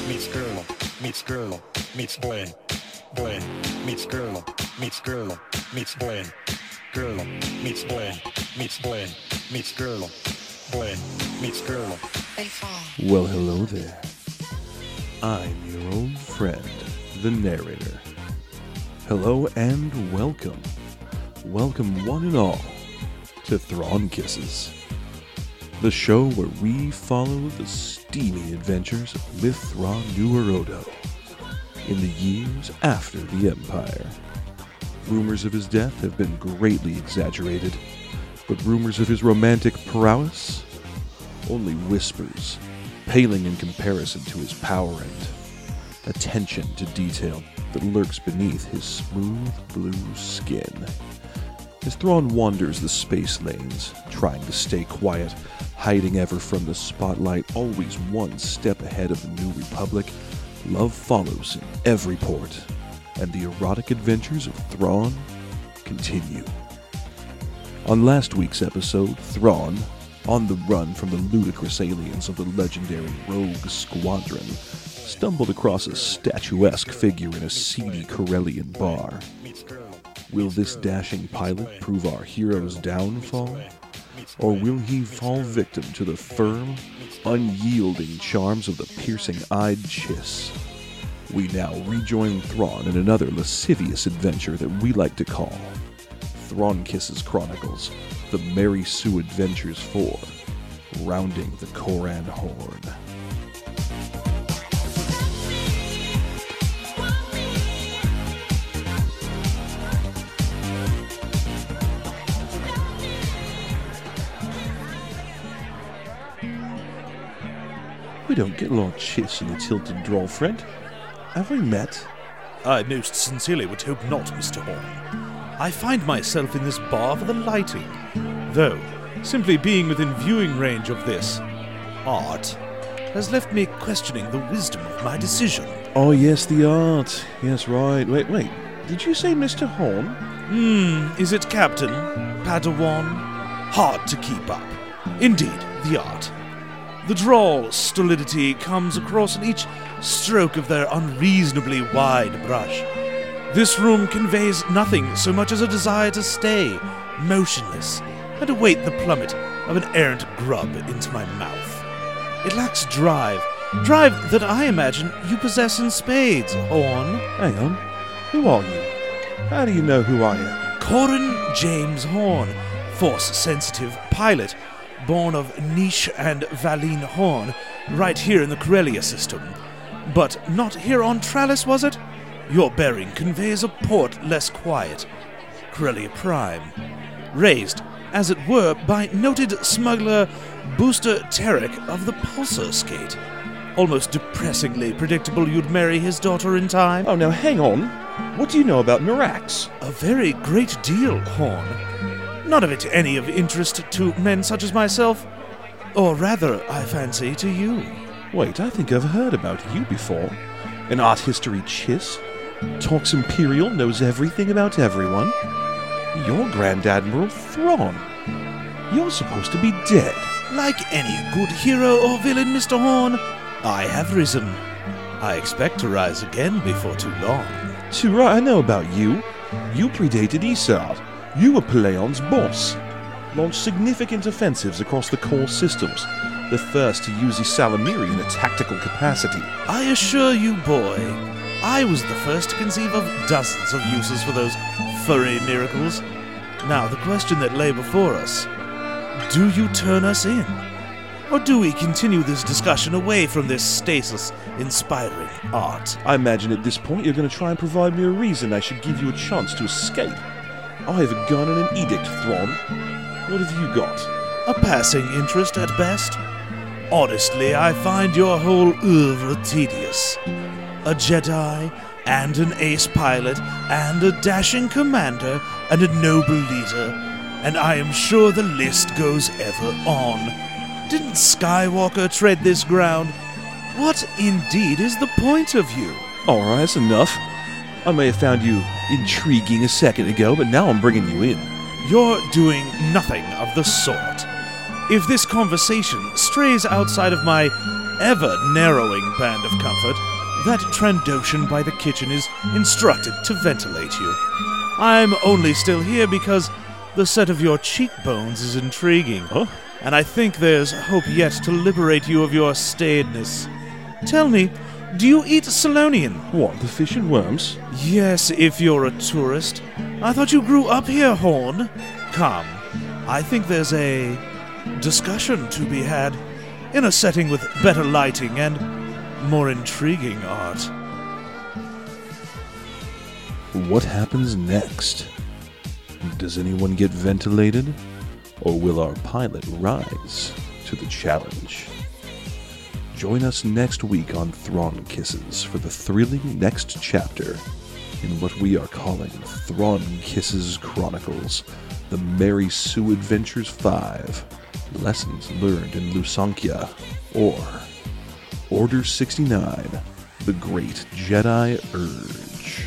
meets girl, meets girl, meets boy, boy, meets girl, meets girl, meets boy, girl, meets boy, meets boy, meets girl, boy, meets girl. Well, hello there. I'm your old friend, the narrator. Hello and welcome. Welcome one and all to Thrawn Kisses, the show where we follow the steamy adventures of Lithron Nuerodo in the years after the Empire. Rumors of his death have been greatly exaggerated, but rumors of his romantic prowess? Only whispers, paling in comparison to his power and attention to detail that lurks beneath his smooth blue skin. As Thrawn wanders the space lanes, trying to stay quiet, hiding ever from the spotlight, always one step ahead of the New Republic, love follows in every port, and the erotic adventures of Thrawn continue. On last week's episode, Thrawn, on the run from the ludicrous aliens of the legendary Rogue Squadron, stumbled across a statuesque figure in a seedy Corellian bar. Will this dashing pilot prove our hero's downfall? Or will he fall victim to the firm, unyielding charms of the piercing-eyed Chiss? We now rejoin Thrawn in another lascivious adventure that we like to call Thrawn Kisses Chronicles, The Mary Sue Adventures 4, Rounding the Koran Horn. We don't get Lord Chiss in the Tilted Droll, friend. Have we met? I most sincerely would hope not, Mr. Horn. I find myself in this bar for the lighting, though simply being within viewing range of this art has left me questioning the wisdom of my decision. Oh, yes, the art. Yes, right. Wait. Did you say Mr. Horn? Is it Captain? Padawan? Hard to keep up. Indeed, the art. The droll stolidity comes across in each stroke of their unreasonably wide brush. This room conveys nothing so much as a desire to stay motionless and await the plummet of an errant grub into my mouth. It lacks drive that I imagine you possess in spades, Horn. Hang on. Who are you? How do you know who I am? Corin James Horn, force-sensitive pilot, born of Nish and Valine Horn, right here in the Corellia system. But not here on Trallis, was it? Your bearing conveys a port less quiet. Corellia Prime. Raised, as it were, by noted smuggler Booster Terek of the Pulsar Skate. Almost depressingly predictable you'd marry his daughter in time. Oh, now hang on. What do you know about Mirax? A very great deal, Horn. Not of it any of interest to men such as myself. Or rather, I fancy, to you. Wait, I think I've heard about you before. An art history Chiss. Talks Imperial, knows everything about everyone. You're Grand Admiral Thrawn. You're supposed to be dead. Like any good hero or villain, Mr. Horn, I have risen. I expect to rise again before too long. Too right, I know about you. You predated Isard. You were Paleon's boss. Launched significant offensives across the core systems. The first to use Isalamiri in a tactical capacity. I assure you, boy, I was the first to conceive of dozens of uses for those furry miracles. Now, the question that lay before us, do you turn us in? Or do we continue this discussion away from this stasis-inspiring art? I imagine at this point you're going to try and provide me a reason I should give you a chance to escape. I have a gun and an edict, Thrawn. What have you got? A passing interest at best. Honestly, I find your whole oeuvre tedious. A Jedi, and an ace pilot, and a dashing commander, and a noble leader, and I am sure the list goes ever on. Didn't Skywalker tread this ground? What indeed is the point of you? Alright, that's enough. I may have found you intriguing a second ago, but now I'm bringing you in. You're doing nothing of the sort. If this conversation strays outside of my ever-narrowing band of comfort, that Trandoshan by the kitchen is instructed to ventilate you. I'm only still here because the set of your cheekbones is intriguing, and I think there's hope yet to liberate you of your staidness. Tell me, do you eat Solonian? What, the fish and worms? Yes, if you're a tourist. I thought you grew up here, Horn. Come, I think there's a discussion to be had in a setting with better lighting and more intriguing art. What happens next? Does anyone get ventilated? Or will our pilot rise to the challenge? Join us next week on Thrawn Kisses for the thrilling next chapter in what we are calling Thrawn Kisses Chronicles, The Mary Sue Adventures 5, Lessons Learned in Lusankya, or Order 69, The Great Jedi Urge.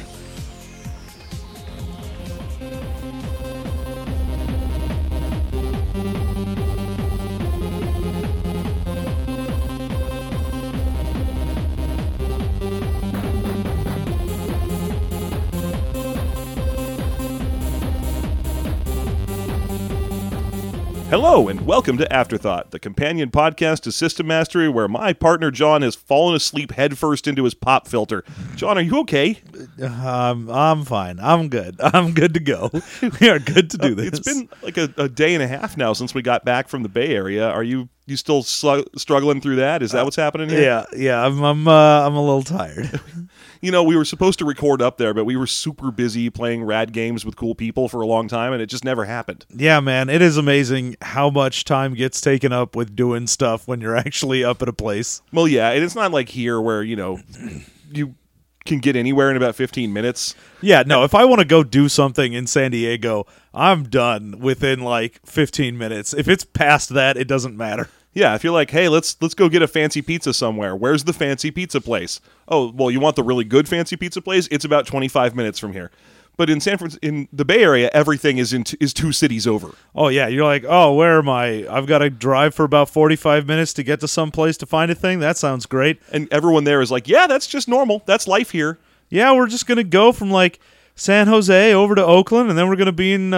Hello, and welcome to Afterthought, the companion podcast to System Mastery, where my partner John has fallen asleep headfirst into his pop filter. John, are you okay? I'm fine. I'm good. I'm good to go. We are good to do this. It's been like a day and a half now since we got back from the Bay Area. Are you still struggling through that? Is that what's happening here? Yeah. I'm a little tired. You know, we were supposed to record up there, but we were super busy playing rad games with cool people for a long time, and it just never happened. Yeah, man, it is amazing how much time gets taken up with doing stuff when you're actually up at a place. Well, yeah, and it's not like here where, you know, you can get anywhere in about 15 minutes. Yeah, no, if I want to go do something in San Diego, I'm done within like 15 minutes. If it's past that, it doesn't matter. Yeah, if you're like, hey, let's go get a fancy pizza somewhere. Where's the fancy pizza place? Oh, well, you want the really good fancy pizza place? It's about 25 minutes from here. But in in the Bay Area, everything is two cities over. Oh yeah, you're like, oh, where am I? I've got to drive for about 45 minutes to get to some place to find a thing. That sounds great. And everyone there is like, yeah, that's just normal. That's life here. Yeah, we're just gonna go from like San Jose over to Oakland, and then we're going to be in,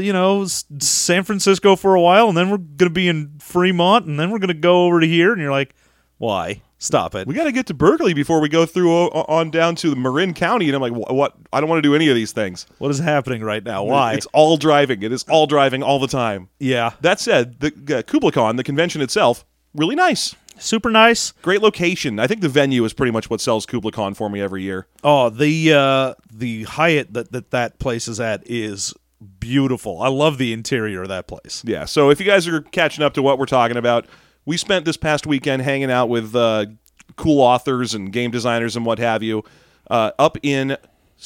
San Francisco for a while, and then we're going to be in Fremont, and then we're going to go over to here, and you're like, why? Stop it. We got to get to Berkeley before we go through on down to Marin County, and I'm like, what? I don't want to do any of these things. What is happening right now? Why? It's all driving. It is all driving all the time. Yeah. That said, the KublaCon, the convention itself, really nice. Super nice. Great location. I think the venue is pretty much what sells KublaCon for me every year. Oh, the Hyatt that place is at is beautiful. I love the interior of that place. Yeah, so if you guys are catching up to what we're talking about, we spent this past weekend hanging out with cool authors and game designers and what have you up in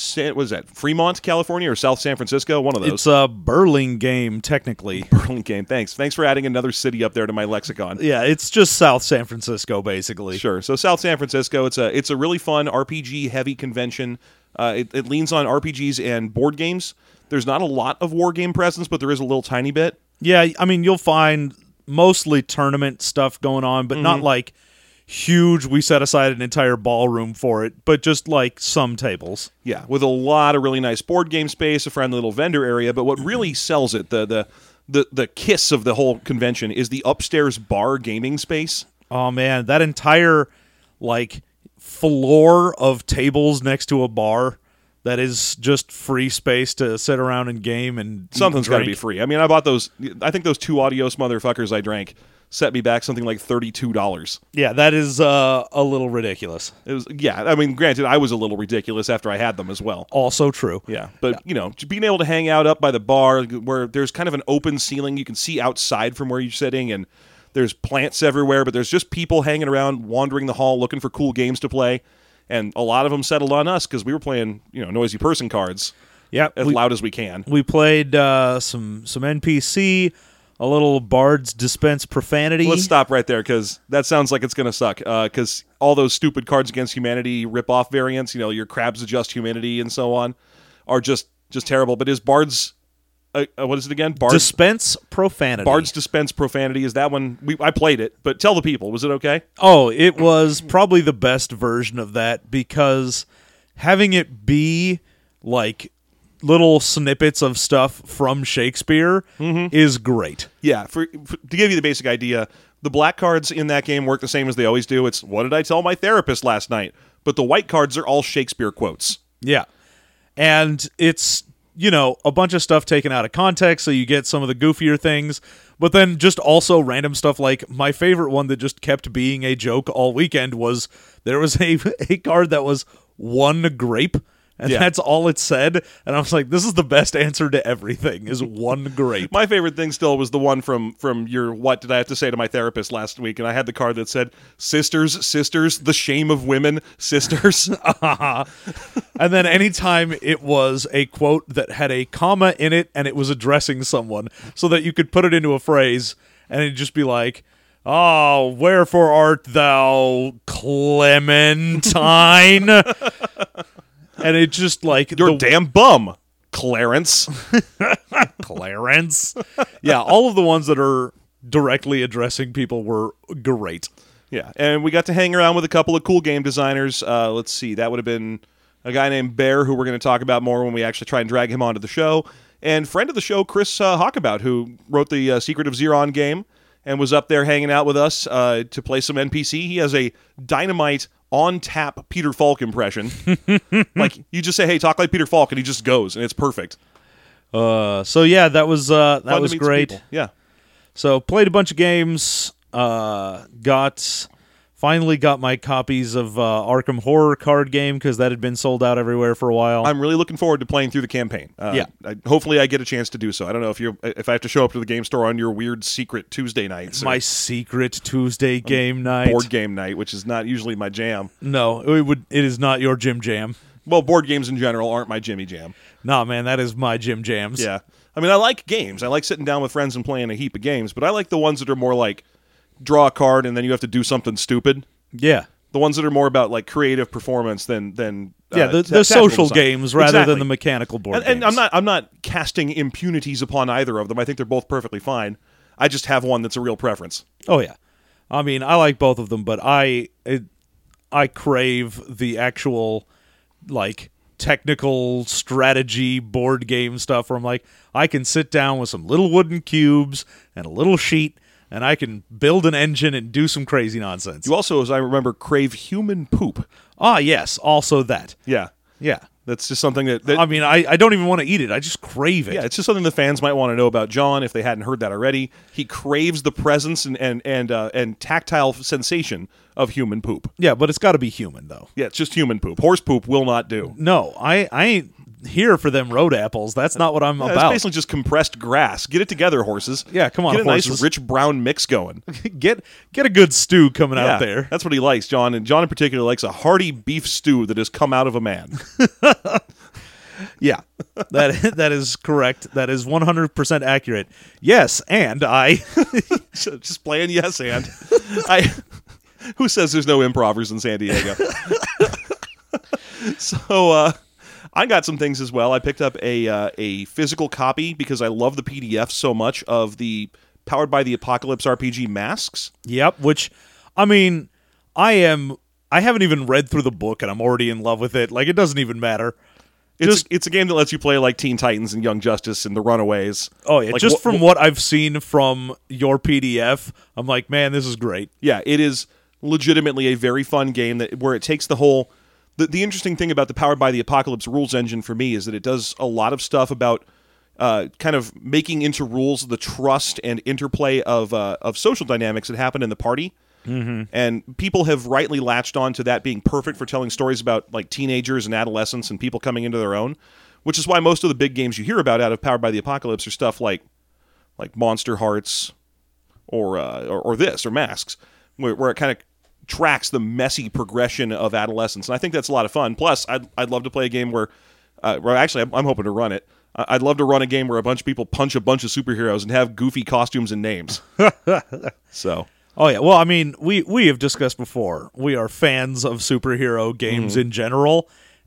Fremont, California, or South San Francisco? One of those. It's a Burlingame, technically. Burlingame, thanks. Thanks for adding another city up there to my lexicon. Yeah, it's just South San Francisco, basically. Sure. So South San Francisco, it's a really fun RPG-heavy convention. It leans on RPGs and board games. There's not a lot of war game presence, but there is a little tiny bit. Yeah, I mean, you'll find mostly tournament stuff going on, but not like huge, we set aside an entire ballroom for it, but just like some tables. Yeah, with a lot of really nice board game space, a friendly little vendor area, but what really sells it, the kiss of the whole convention, is the upstairs bar gaming space. Oh man, that entire like floor of tables next to a bar that is just free space to sit around and game and something's got to be free. I mean, I bought those. I think those 2 Adios motherfuckers I drank set me back something like $32. Yeah, that is a little ridiculous. It was, yeah, I mean, granted, I was a little ridiculous after I had them as well. Also true. Yeah, but, you know, being able to hang out up by the bar where there's kind of an open ceiling, you can see outside from where you're sitting, and there's plants everywhere, but there's just people hanging around, wandering the hall, looking for cool games to play, and a lot of them settled on us because we were playing, you know, noisy person cards. Yeah, as loud as we can. We played some NPC, a little Bard's Dispense Profanity. Let's stop right there because that sounds like it's going to suck. Because all those stupid Cards Against Humanity rip-off variants, you know, your Crabs Adjust Humanity and so on, are just terrible. But is Bard's what is it again? Bard's Dispense Profanity. Dispense Profanity. Is that one? I played it, but tell the people, was it okay? Oh, it was probably the best version of that because having it be like little snippets of stuff from Shakespeare is great. Yeah, to give you the basic idea, the black cards in that game work the same as they always do. It's, what did I tell my therapist last night? But the white cards are all Shakespeare quotes. Yeah. And it's, a bunch of stuff taken out of context, so you get some of the goofier things, but then just also random stuff like my favorite one that just kept being a joke all weekend was there was a card that was one grape. And that's all it said. And I was like, this is the best answer to everything, is one grape. My favorite thing still was the one from your what did I have to say to my therapist last week? And I had the card that said, sisters, the shame of women, sisters. And then anytime it was a quote that had a comma in it and it was addressing someone so that you could put it into a phrase and it'd just be like, oh, wherefore art thou, Clementine? And it's just like... You're a damn bum, Clarence. Clarence. Yeah, all of the ones that are directly addressing people were great. Yeah, and we got to hang around with a couple of cool game designers. Let's see, that would have been a guy named Bear, who we're going to talk about more when we actually try and drag him onto the show. And friend of the show, Chris Hockabout, who wrote the Secret of Xeron game and was up there hanging out with us to play some NPC. He has a dynamite... on tap Peter Falk impression. Like, you just say, hey, talk like Peter Falk, and he just goes, and it's perfect. So yeah, that was great. Yeah. So played a bunch of games, finally got my copies of Arkham Horror card game because that had been sold out everywhere for a while. I'm really looking forward to playing through the campaign. Hopefully I get a chance to do so. I don't know if I have to show up to the game store on your weird secret Tuesday nights. My secret Tuesday game night. Board game night, which is not usually my jam. No, it is not your Jim Jam. Well, board games in general aren't my Jimmy Jam. Nah, man, that is my Jim Jams. Yeah. I mean, I like games. I like sitting down with friends and playing a heap of games, but I like the ones that are more like draw a card and then you have to do something stupid. Yeah. The ones that are more about like creative performance than the social design. Games rather than the mechanical board and games. I'm not casting impunities upon either of them. I think they're both perfectly fine. I just have one that's a real preference. Oh yeah. I mean, I like both of them, but I crave the actual like technical strategy board game stuff where I'm like, I can sit down with some little wooden cubes and a little sheet and I can build an engine and do some crazy nonsense. You also, as I remember, crave human poop. Ah, yes, also that. Yeah. Yeah. That's just something that I mean, I don't even want to eat it. I just crave it. Yeah, it's just something the fans might want to know about John if they hadn't heard that already. He craves the presence and tactile sensation of human poop. Yeah, but it's got to be human, though. Yeah, it's just human poop. Horse poop will not do. No, I ain't here for them road apples. That's not what I'm about. It's basically just compressed grass. Get it together, horses. Yeah, come on, Get a horses. nice, rich brown mix going. Get a good stew coming out there. That's what he likes, John. And John in particular likes a hearty beef stew that has come out of a man. Yeah, that is correct. That is 100% accurate. Yes, and I... Just playing yes and. Who says there's no improvers in San Diego? So, I got some things as well. I picked up a physical copy because I love the PDF so much of the Powered by the Apocalypse RPG Masks. Yep, which, I mean, I haven't even read through the book and I'm already in love with it. Like, it doesn't even matter. It's a game that lets you play like Teen Titans and Young Justice and The Runaways. Oh, yeah. Like, just from what I've seen from your PDF, I'm like, man, this is great. Yeah, it is legitimately a very fun game where it takes the whole... The interesting thing about the Powered by the Apocalypse rules engine for me is that it does a lot of stuff about kind of making into rules the trust and interplay of social dynamics that happen in the party. Mm-hmm. And people have rightly latched on to that being perfect for telling stories about like teenagers and adolescents and people coming into their own, which is why most of the big games you hear about out of Powered by the Apocalypse are stuff like Monster Hearts or this or Masks, where it kind of tracks the messy progression of adolescence. And I think that's a lot of fun. Plus, I'd love to play a game where actually I'm hoping to run it. I'd love to run a game where a bunch of people punch a bunch of superheroes and have goofy costumes and names. So... Oh, yeah. Well, I mean, we have discussed before. We are fans of superhero games in general,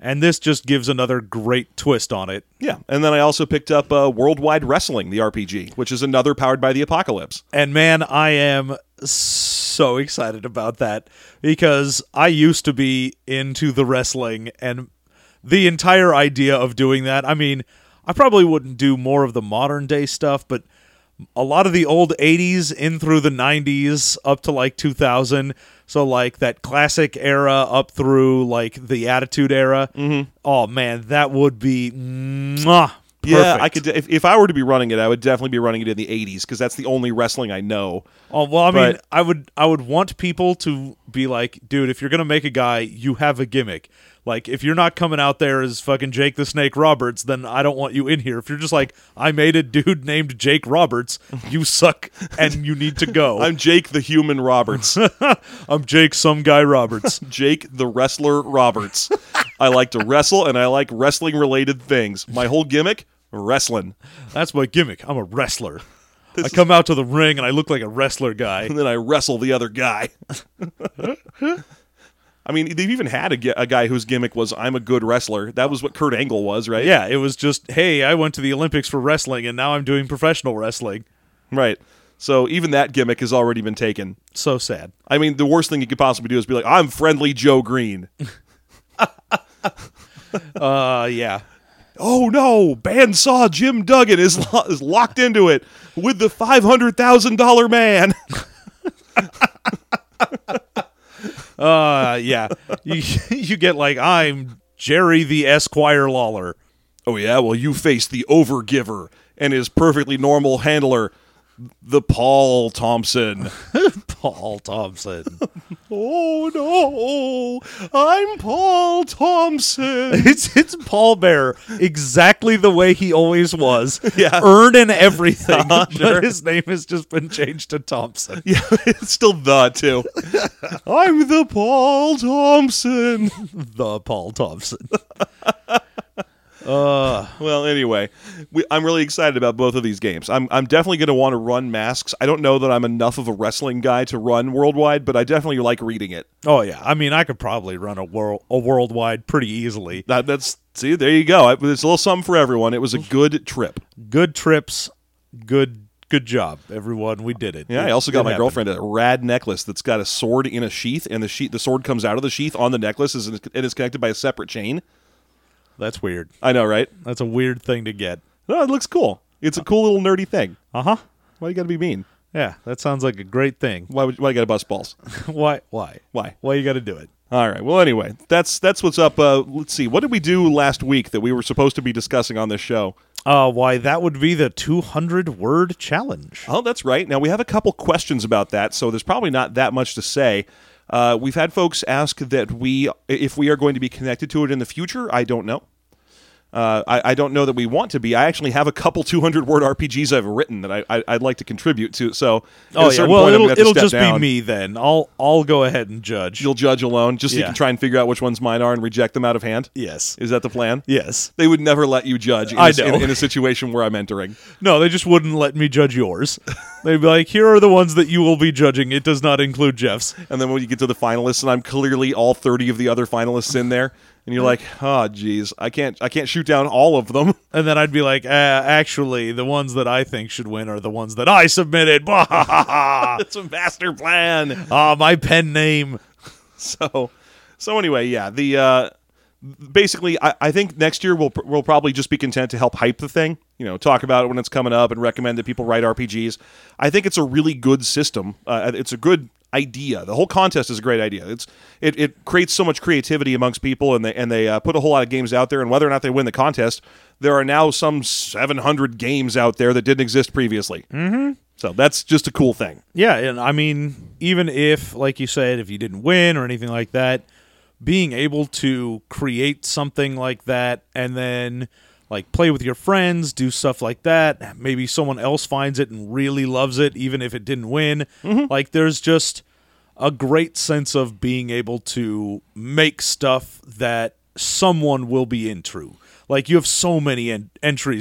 And this just gives another great twist on it. Yeah, and then I also picked up Worldwide Wrestling, the RPG, which is another powered by the Apocalypse. And man, I am so excited about that because I used to be into the wrestling, and the entire idea of doing that, I mean, I probably wouldn't do more of the modern day stuff, but a lot of the old 80s in through the 90s up to like 2000, so like that classic era up through like the Attitude Era. Mm-hmm. Oh man, that would be perfect. Yeah, I could. If I were to be running it, I would definitely be running it in the 80s because that's the only wrestling I know. Oh well, I mean, I would want people to be like, dude, if you're gonna make a guy, you have a gimmick. Like, if you're not coming out there as fucking Jake the Snake Roberts, then I don't want you in here. If you're just like, I made a dude named Jake Roberts, you suck and you need to go. I'm Jake the Human Roberts. I'm Jake some guy Roberts. Jake the Wrestler Roberts. I like to wrestle and I like wrestling-related things. My whole gimmick, wrestling. That's my gimmick. I'm a wrestler. I come out to the ring and I look like a wrestler guy. And then I wrestle the other guy. I mean, they've even had a guy whose gimmick was, I'm a good wrestler. That was what Kurt Angle was, right? Yeah, it was just, hey, I went to the Olympics for wrestling, and now I'm doing professional wrestling. Right. So even that gimmick has already been taken. So sad. I mean, the worst thing you could possibly do is be like, I'm friendly Joe Green. Yeah. Oh, no, bandsaw Jim Duggan is locked into it with the $500,000 man. Yeah. You get like, I'm Jerry the Esquire Lawler. Oh, yeah? Well, you face the Overgiver and his perfectly normal handler, the Paul Thompson. Paul Thompson. Oh, no. I'm Paul Thompson. It's Paul Bear, exactly the way he always was. Yeah. Earned and everything. Sure. But his name has just been changed to Thompson. Yeah, it's still the, too. I'm the Paul Thompson. The Paul Thompson. Well, anyway, I'm really excited about both of these games. I'm definitely going to want to run Masks. I don't know that I'm enough of a wrestling guy to run Worldwide, but I definitely like reading it. Oh, yeah. I mean, I could probably run a Worldwide pretty easily. See, there you go. It's a little something for everyone. It was a good trip. Good trips. Good job, everyone. We did it. Yeah, I also got my girlfriend a rad necklace that's got a sword in a sheath, and the sword comes out of the sheath on the necklace, and is connected by a separate chain. That's weird. I know, right? That's a weird thing to get. No, it looks cool. It's a cool little nerdy thing. Uh-huh. Why you gotta be mean? Yeah, that sounds like a great thing. Why you gotta bust balls? Why? Why? Why you gotta do it? All right. Well, anyway, that's what's up. Let's see. What did we do last week that we were supposed to be discussing on this show? Why, that would be the 200-word challenge. Oh, that's right. Now, we have a couple questions about that, so there's probably not that much to say. We've had folks ask that if we are going to be connected to it in the future. I don't know. I don't know that we want to be. I actually have a couple 200-word RPGs I've written that I'd like to contribute to. So, it'll just be me then. I'll go ahead and judge. You'll judge alone, just so you can try and figure out which ones mine are and reject them out of hand. Yes. Is that the plan? Yes. They would never let you judge. In a situation where I'm entering. No, they just wouldn't let me judge yours. They'd be like, here are the ones that you will be judging. It does not include Jeff's. And then when you get to the finalists, and I'm clearly all 30 of the other finalists in there. And you're like, oh, geez, I can't shoot down all of them. And then I'd be like, actually, the ones that I think should win are the ones that I submitted. It's a master plan. My pen name. So anyway, yeah. Basically, I think next year we'll probably just be content to help hype the thing. Talk about it when it's coming up and recommend that people write RPGs. I think it's a really good system. It's a good idea. The whole contest is a great idea. It creates so much creativity amongst people, and they put a whole lot of games out there. And whether or not they win the contest, there are now some 700 games out there that didn't exist previously. Mm-hmm. So that's just a cool thing. Yeah, and I mean, even if, like you said, if you didn't win or anything like that, being able to create something like that and then like play with your friends, do stuff like that. Maybe someone else finds it and really loves it, even if it didn't win. Mm-hmm. Like, there's just a great sense of being able to make stuff that someone will be into. Like, you have so many entries that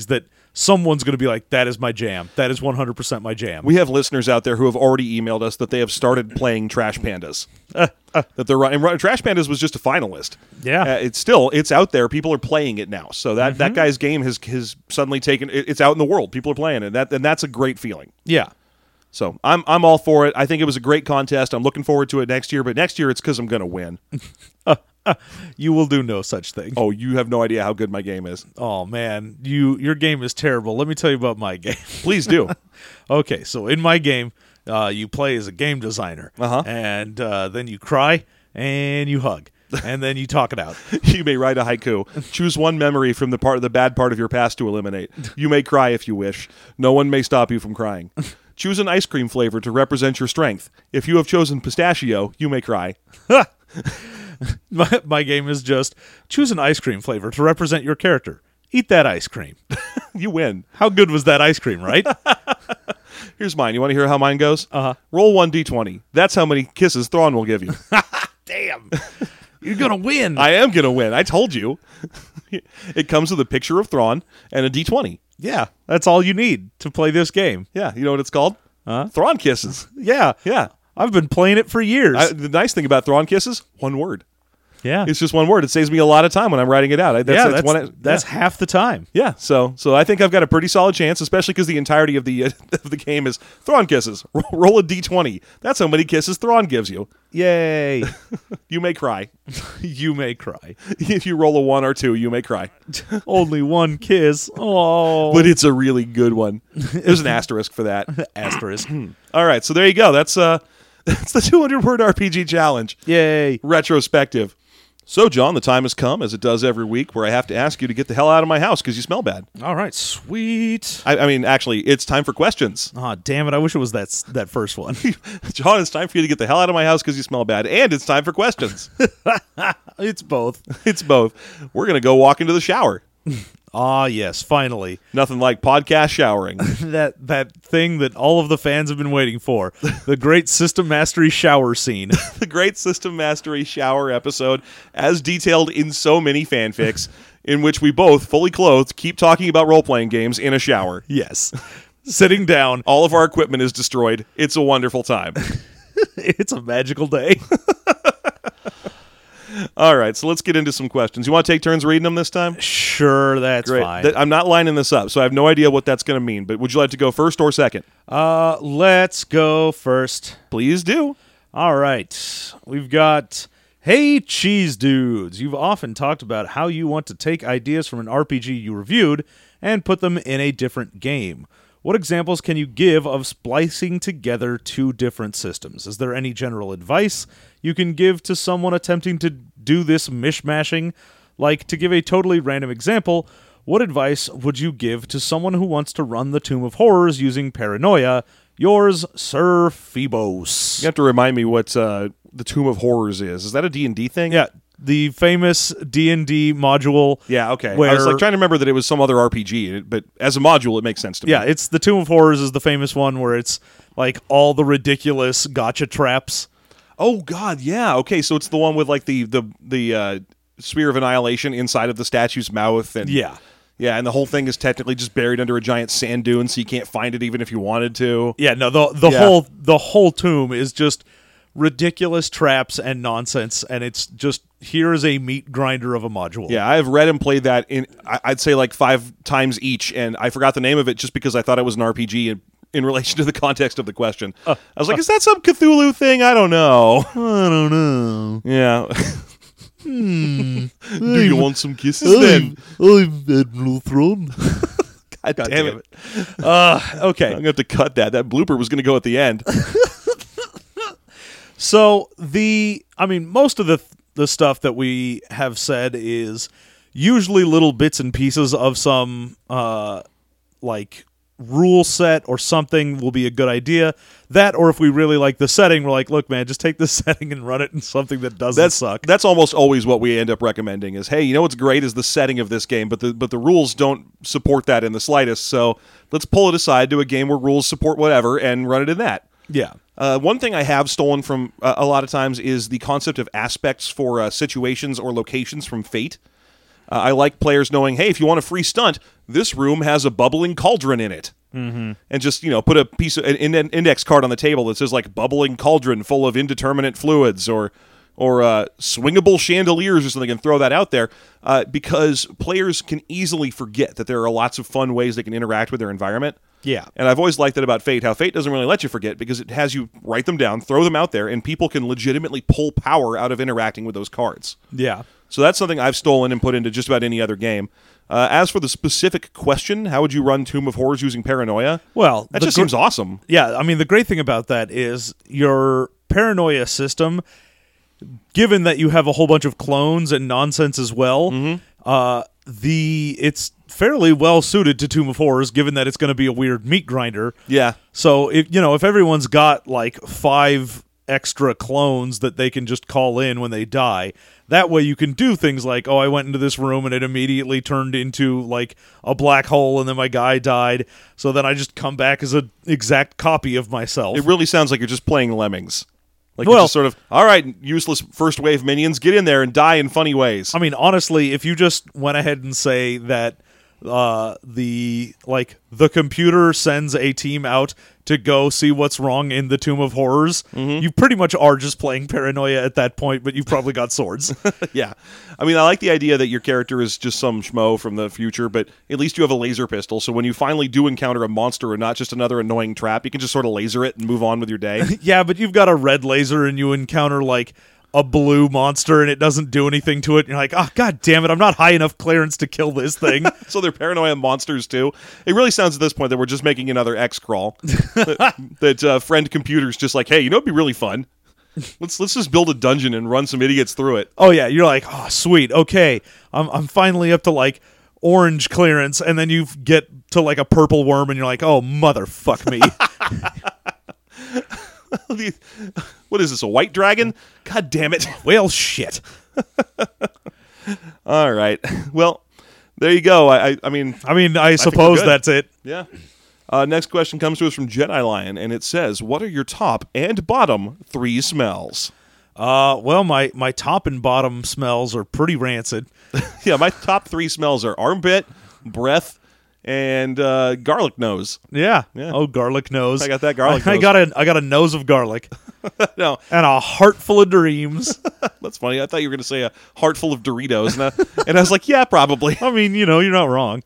someone's going to be like, that is my jam. That is 100% my jam. We have listeners out there who have already emailed us that they have started playing Trash Pandas. That they're running. Trash Pandas was just a finalist. Yeah. It's out there. People are playing it now. So that guy's game has suddenly taken. It's out in the world. People are playing it. And that's a great feeling. Yeah. So I'm all for it. I think it was a great contest. I'm looking forward to it next year. But next year it's because I'm going to win. You will do no such thing. Oh, you have no idea how good my game is. Oh, man. Your game is terrible. Let me tell you about my game. Please do. Okay, so in my game, you play as a game designer. And then you cry and you hug. And then you talk it out. You may write a haiku. Choose one memory from the bad part of your past to eliminate. You may cry if you wish. No one may stop you from crying. Choose an ice cream flavor to represent your strength. If you have chosen pistachio, you may cry. My game is just choose an ice cream flavor to represent your character. Eat that ice cream. You win. How good was that ice cream, right? Here's mine. You want to hear how mine goes? Roll 1d20. That's how many kisses Thrawn will give you. Damn. You're going to win. I am going to win. I told you. It comes with a picture of Thrawn and a d20. Yeah, that's all you need to play this game. Yeah, you know what it's called? Thrawn Kisses. Yeah. Yeah. I've been playing it for years. The nice thing about Thrawn Kisses, one word. Yeah. It's just one word. It saves me a lot of time when I'm writing it out. That's half the time. Yeah, so I think I've got a pretty solid chance, especially because the entirety of the game is Thrawn Kisses. Roll a d20. That's how many kisses Thrawn gives you. Yay. You may cry. You may cry. If you roll a 1 or 2, you may cry. Only one kiss. Oh. But it's a really good one. There's an asterisk for that. Asterisk. All right, so there you go. That's the 200-word RPG challenge. Yay. Retrospective. So, John, the time has come, as it does every week, where I have to ask you to get the hell out of my house because you smell bad. All right, sweet. I mean, actually, it's time for questions. Oh, damn it. I wish it was that first one. John, it's time for you to get the hell out of my house because you smell bad, and it's time for questions. It's both. It's both. We're going to go walk into the shower. Ah, yes, finally. Nothing like podcast showering. that thing that all of the fans have been waiting for. The great System Mastery shower scene. The great System Mastery shower episode, as detailed in so many fanfics, in which we both, fully clothed, keep talking about role-playing games in a shower. Yes. Sitting down. All of our equipment is destroyed. It's a wonderful time. It's a magical day. All right, so let's get into some questions. You want to take turns reading them this time? Sure, that's Great. fine. I'm not lining this up, so I have no idea what that's going to mean, but would you like to go first or second? Let's go first. Please do. All right. We've got, hey, cheese dudes. You've often talked about how you want to take ideas from an RPG you reviewed and put them in a different game. What examples can you give of splicing together two different systems? Is there any general advice you can give to someone attempting to do this mishmashing? Like, to give a totally random example, what advice would you give to someone who wants to run the Tomb of Horrors using Paranoia? Yours, Sir Phoebos. You have to remind me what the Tomb of Horrors is. Is that a D&D thing? Yeah, the famous D&D module. Yeah, okay. Where, I was like trying to remember that it was some other RPG, but as a module, it makes sense to me. Yeah, it's the Tomb of Horrors is the famous one where it's like all the ridiculous gotcha traps. Oh God, yeah. Okay, so it's the one with like the Sphere of Annihilation inside of the statue's mouth, and yeah, and the whole thing is technically just buried under a giant sand dune, so you can't find it even if you wanted to. Yeah, no, the whole tomb is just ridiculous traps and nonsense, and it's just here's a meat grinder of a module. Yeah, I've read and played that I'd say like 5 times each, and I forgot the name of it just because I thought it was an RPG in relation to the context of the question. I was like, is that some Cthulhu thing? I don't know. I don't know. Yeah. Do you want some kisses then? I'm Admiral Thrawn. God damn it. Okay. I'm going to have to cut that. That blooper was going to go at the end. So, most of the stuff that we have said is usually little bits and pieces of some, rule set or something will be a good idea. That, or if we really like the setting, we're like, look, man, just take this setting and run it in something that doesn't suck. That's almost always what we end up recommending is, hey, you know what's great is the setting of this game, but the rules don't support that in the slightest, so let's pull it aside to a game where rules support whatever and run it in that. Yeah. One thing I have stolen from a lot of times is the concept of aspects for situations or locations from Fate. I like players knowing, hey, if you want a free stunt, this room has a bubbling cauldron in it. Mm-hmm. And just, put a piece of an index card on the table that says, like, bubbling cauldron full of indeterminate fluids or swingable chandeliers or something, and throw that out there because players can easily forget that there are lots of fun ways they can interact with their environment. Yeah. And I've always liked that about Fate, how Fate doesn't really let you forget because it has you write them down, throw them out there, and people can legitimately pull power out of interacting with those cards. Yeah. So that's something I've stolen and put into just about any other game. As for the specific question, how would you run Tomb of Horrors using Paranoia? Well, that just seems awesome. Yeah, I mean, the great thing about that is your Paranoia system, given that you have a whole bunch of clones and nonsense as well, it's fairly well suited to Tomb of Horrors, given that it's going to be a weird meat grinder. Yeah. So if everyone's got like 5 extra clones that they can just call in when they die, that way you can do things like, I went into this room and it immediately turned into like a black hole and then my guy died, so then I just come back as an exact copy of myself. It really sounds like you're just playing Lemmings. Like, well, it's just sort of, all right, useless first wave minions, get in there and die in funny ways. I mean, honestly, if you just went ahead and say that the computer sends a team out to go see what's wrong in the Tomb of Horrors, you pretty much are just playing Paranoia at that point, but you've probably got swords. Yeah. I mean, I like the idea that your character is just some schmo from the future, but at least you have a laser pistol, so when you finally do encounter a monster and not just another annoying trap, you can just sort of laser it and move on with your day. Yeah, but you've got a red laser and you encounter like a blue monster and it doesn't do anything to it. And you're like, god damn it, I'm not high enough clearance to kill this thing. So they're Paranoia monsters too. It really sounds at this point that we're just making another X crawl. that friend computer's just like, hey, it'd be really fun. Let's just build a dungeon and run some idiots through it. Oh yeah, you're like, sweet, okay, I'm finally up to like orange clearance, and then you get to like a purple worm and you're like, oh motherfuck me. What is this, a white dragon? God damn it. Well, shit. All right. Well, there you go. I mean, I suppose that's it. Yeah. Next question comes to us from Jedi Lion, and it says, what are your top and bottom 3 smells? Well, my top and bottom smells are pretty rancid. Yeah, my top 3 smells are armpit, breath, and garlic nose. Yeah. Oh, garlic nose. I got that garlic nose. I got a nose of garlic. No. And a heart full of dreams. That's funny. I thought you were going to say a heart full of Doritos. And I was like, yeah, probably. I mean, you're not wrong.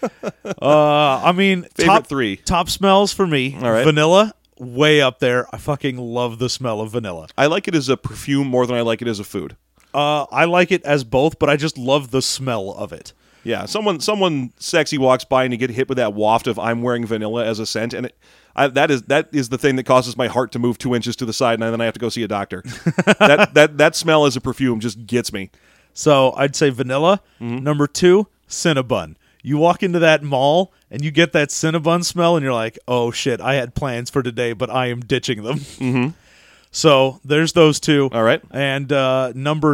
Favorite 3. Top smells for me. All right. Vanilla, way up there. I fucking love the smell of vanilla. I like it as a perfume more than I like it as a food. I like it as both, but I just love the smell of it. Yeah, someone sexy walks by and you get hit with that waft of I'm wearing vanilla as a scent, and that is the thing that causes my heart to move 2 inches to the side, and then I have to go see a doctor. that smell as a perfume just gets me. So I'd say vanilla. Mm-hmm. Number 2, Cinnabon. You walk into that mall and you get that Cinnabon smell, and you're like, oh shit, I had plans for today, but I am ditching them. Mm-hmm. So there's those 2. All right. And number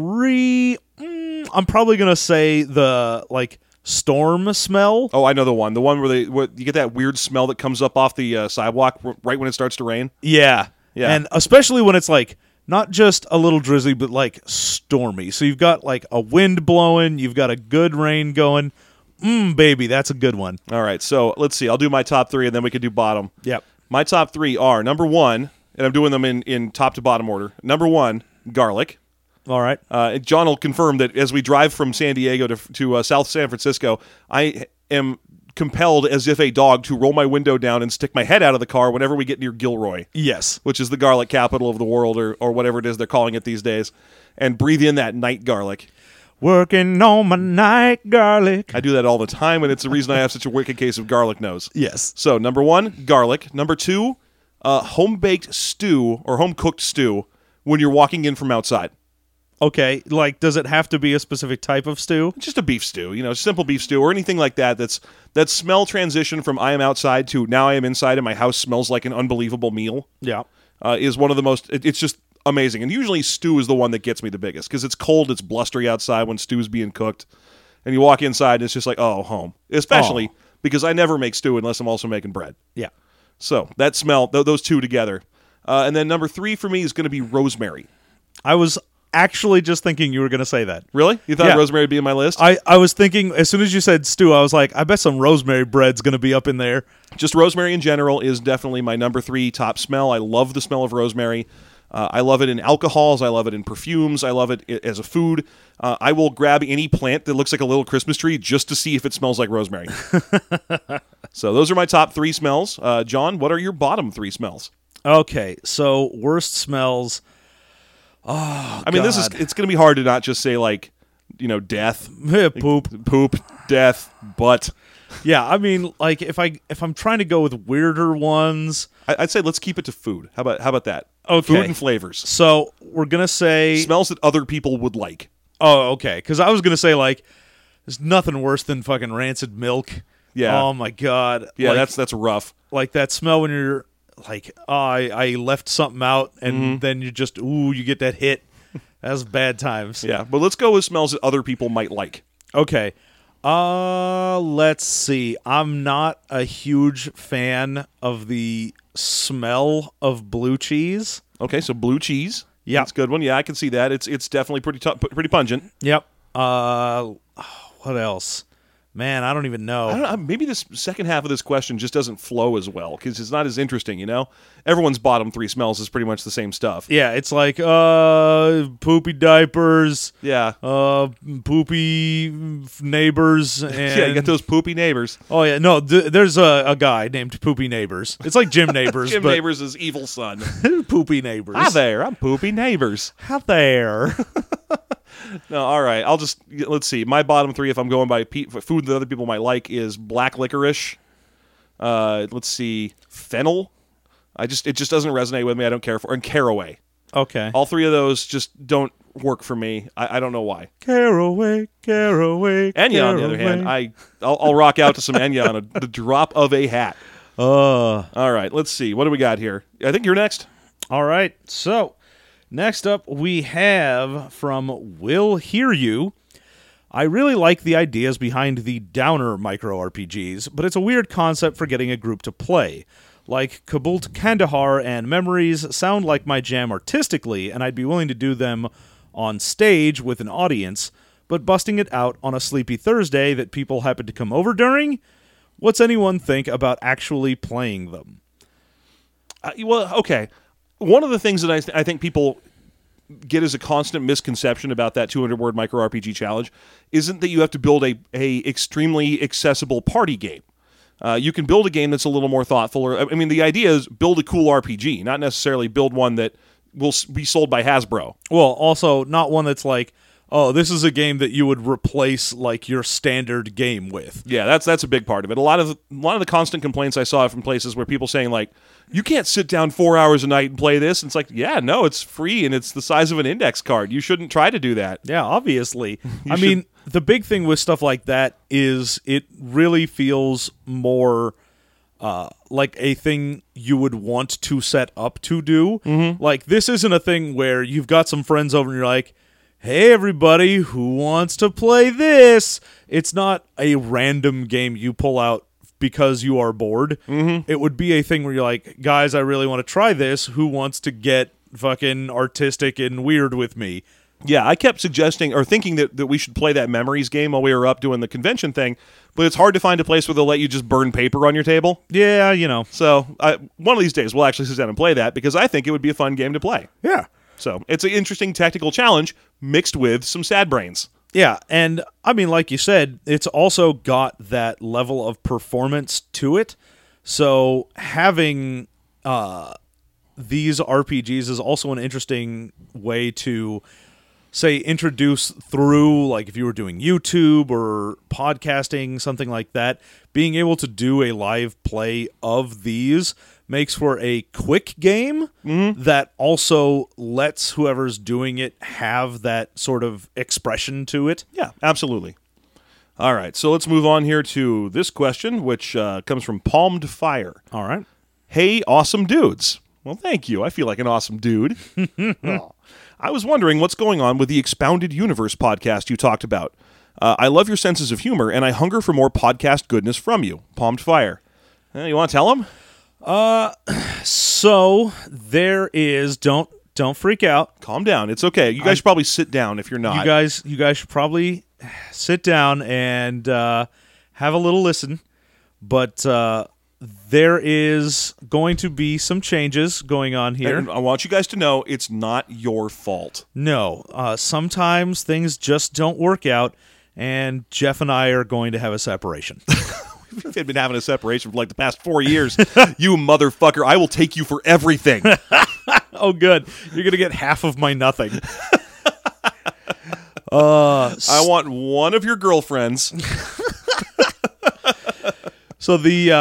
3, I'm probably going to say the storm smell. Oh, I know the one. The one where you get that weird smell that comes up off the sidewalk right when it starts to rain. Yeah. Yeah. And especially when it's not just a little drizzly, but stormy. So you've got a wind blowing, you've got a good rain going. Baby, that's a good one. All right. So let's see. I'll do my top 3 and then we can do bottom. Yep. My top 3 are, number 1, and I'm doing them in top to bottom order. Number 1, garlic. All right. John will confirm that as we drive from San Diego to South San Francisco, I am compelled as if a dog to roll my window down and stick my head out of the car whenever we get near Gilroy. Yes. Which is the garlic capital of the world or whatever it is they're calling it these days. And breathe in that night garlic. Working on my night garlic. I do that all the time, and it's the reason I have such a wicked case of garlic nose. Yes. So, number 1, garlic. Number 2, home-baked stew or home-cooked stew when you're walking in from outside. Okay, does it have to be a specific type of stew? Just a beef stew, simple beef stew or anything like that. That smell transition from I am outside to now I am inside and my house smells like an unbelievable meal. Yeah. Is one of the most, it's just amazing. And usually stew is the one that gets me the biggest because it's cold, it's blustery outside when stew's being cooked. And you walk inside and it's just like, oh, home. Especially because I never make stew unless I'm also making bread. Yeah. So that smell, those 2 together. And then number 3 for me is going to be rosemary. I was actually just thinking you were going to say that. Really? You thought Yeah. rosemary would be in my list? I was thinking, as soon as you said stew, I was like, I bet some rosemary bread's going to be up in there. Just rosemary in general is definitely my number 3 top smell. I love the smell of rosemary. I love it in alcohols. I love it in perfumes. I love it as a food. I will grab any plant that looks like a little Christmas tree just to see if it smells like rosemary. So those are my top 3 smells. John, what are your bottom 3 smells? Okay, so worst smells. I mean, it's going to be hard to not just say like, death, Poop. death, butt. Yeah, I mean, like if I'm trying to go with weirder ones, I'd say let's keep it to food. How about that? Okay. Food and flavors. So we're gonna say Smells that other people would like. Oh, okay. Because I was gonna say like, there's nothing worse than fucking rancid milk. Yeah. Oh my god. Yeah, Like, that's rough. like that smell when you're like, oh, I left something out, and then you just you get that hit. That's bad times. Yeah, but let's go with smells that other people might like. Okay. Let's see. I'm not a huge fan of the smell of blue cheese. Okay, so blue cheese. Yeah. That's a good one. Yeah, I can see that. It's definitely pretty pungent. Yep. What else? Man, I don't even know. I don't know, maybe this second half of this question just doesn't flow as well because it's not as interesting, Everyone's bottom 3 smells is pretty much the same stuff. Yeah, it's like poopy diapers, Yeah. poopy neighbors, and Yeah, you got those poopy neighbors. Oh yeah, no, there's a guy named Poopy Neighbors. It's like Jim Neighbors, Jim but Neighbors' is evil son. Poopy Neighbors. Hi there, I'm Poopy Neighbors. Hi there. No, all right. Let's see. My bottom 3, if I'm going by food that other people might like, is black licorice. Let's see, fennel. It just doesn't resonate with me. I don't care for. And caraway. Okay. All 3 of those just don't work for me. I don't know why. Caraway. Enya, on the other hand, I'll rock out to some Enya on the drop of a hat. All right. Let's see. What do we got here? I think you're next. All right. So, next up we have from Will Hear You. I really like the ideas behind the downer micro RPGs, but it's a weird concept for getting a group to play. Like Kabult Kandahar and Memories sound like my jam artistically, and I'd be willing to do them on stage with an audience, but busting it out on a sleepy Thursday that people happen to come over during? What's anyone think about actually playing them? Well, okay. One of the things that I think people get as a constant misconception about that 200-word micro RPG challenge isn't that you have to build a extremely accessible party game. You can build a game that's a little more thoughtful. The idea is build a cool RPG, not necessarily build one that will be sold by Hasbro. Well, also not one that's like, oh, this is a game that you would replace like your standard game with. Yeah, that's a big part of it. A lot of the constant complaints I saw from places where people saying like, you can't sit down 4 hours a night and play this. And it's like, yeah, no, it's free and it's the size of an index card. You shouldn't try to do that. Yeah, obviously. mean, the big thing with stuff like that is it really feels more like a thing you would want to set up to do. Mm-hmm. Like, this isn't a thing where you've got some friends over and you're like, hey, everybody, who wants to play this? It's not a random game you pull out because you are bored. Mm-hmm. It would be a thing where you're like, guys, I really want to try this. Who wants to get fucking artistic and weird with me? Yeah, I kept suggesting or thinking that we should play that Memories game while we were up doing the convention thing, but it's hard to find a place where they'll let you just burn paper on your table. Yeah, So one of these days we'll actually sit down and play that because I think it would be a fun game to play. Yeah. So it's an interesting tactical challenge mixed with some sad brains. Yeah, and like you said, it's also got that level of performance to it. So having these RPGs is also an interesting way to, say, introduce through, like if you were doing YouTube or podcasting, something like that, being able to do a live play of these makes for a quick game that also lets whoever's doing it have that sort of expression to it. Yeah, absolutely. All right, so let's move on here to this question, which comes from Palmed Fire. All right. Hey, awesome dudes. Well, thank you. I feel like an awesome dude. Oh. I was wondering what's going on with the Expounded Universe podcast you talked about. I love your senses of humor, and I hunger for more podcast goodness from you. Palmed Fire. You want to tell them? So there is, don't don't freak out. Calm down. It's okay. You guys should probably sit down if you're not. You guys should probably sit down and have a little listen. But there is going to be some changes going on here. And I want you guys to know it's not your fault. No, sometimes things just don't work out, and Jeff and I are going to have a separation. We've been having a separation for like the past 4 years. You motherfucker, I will take you for everything. Oh, good. You're going to get half of my nothing. I want one of your girlfriends. So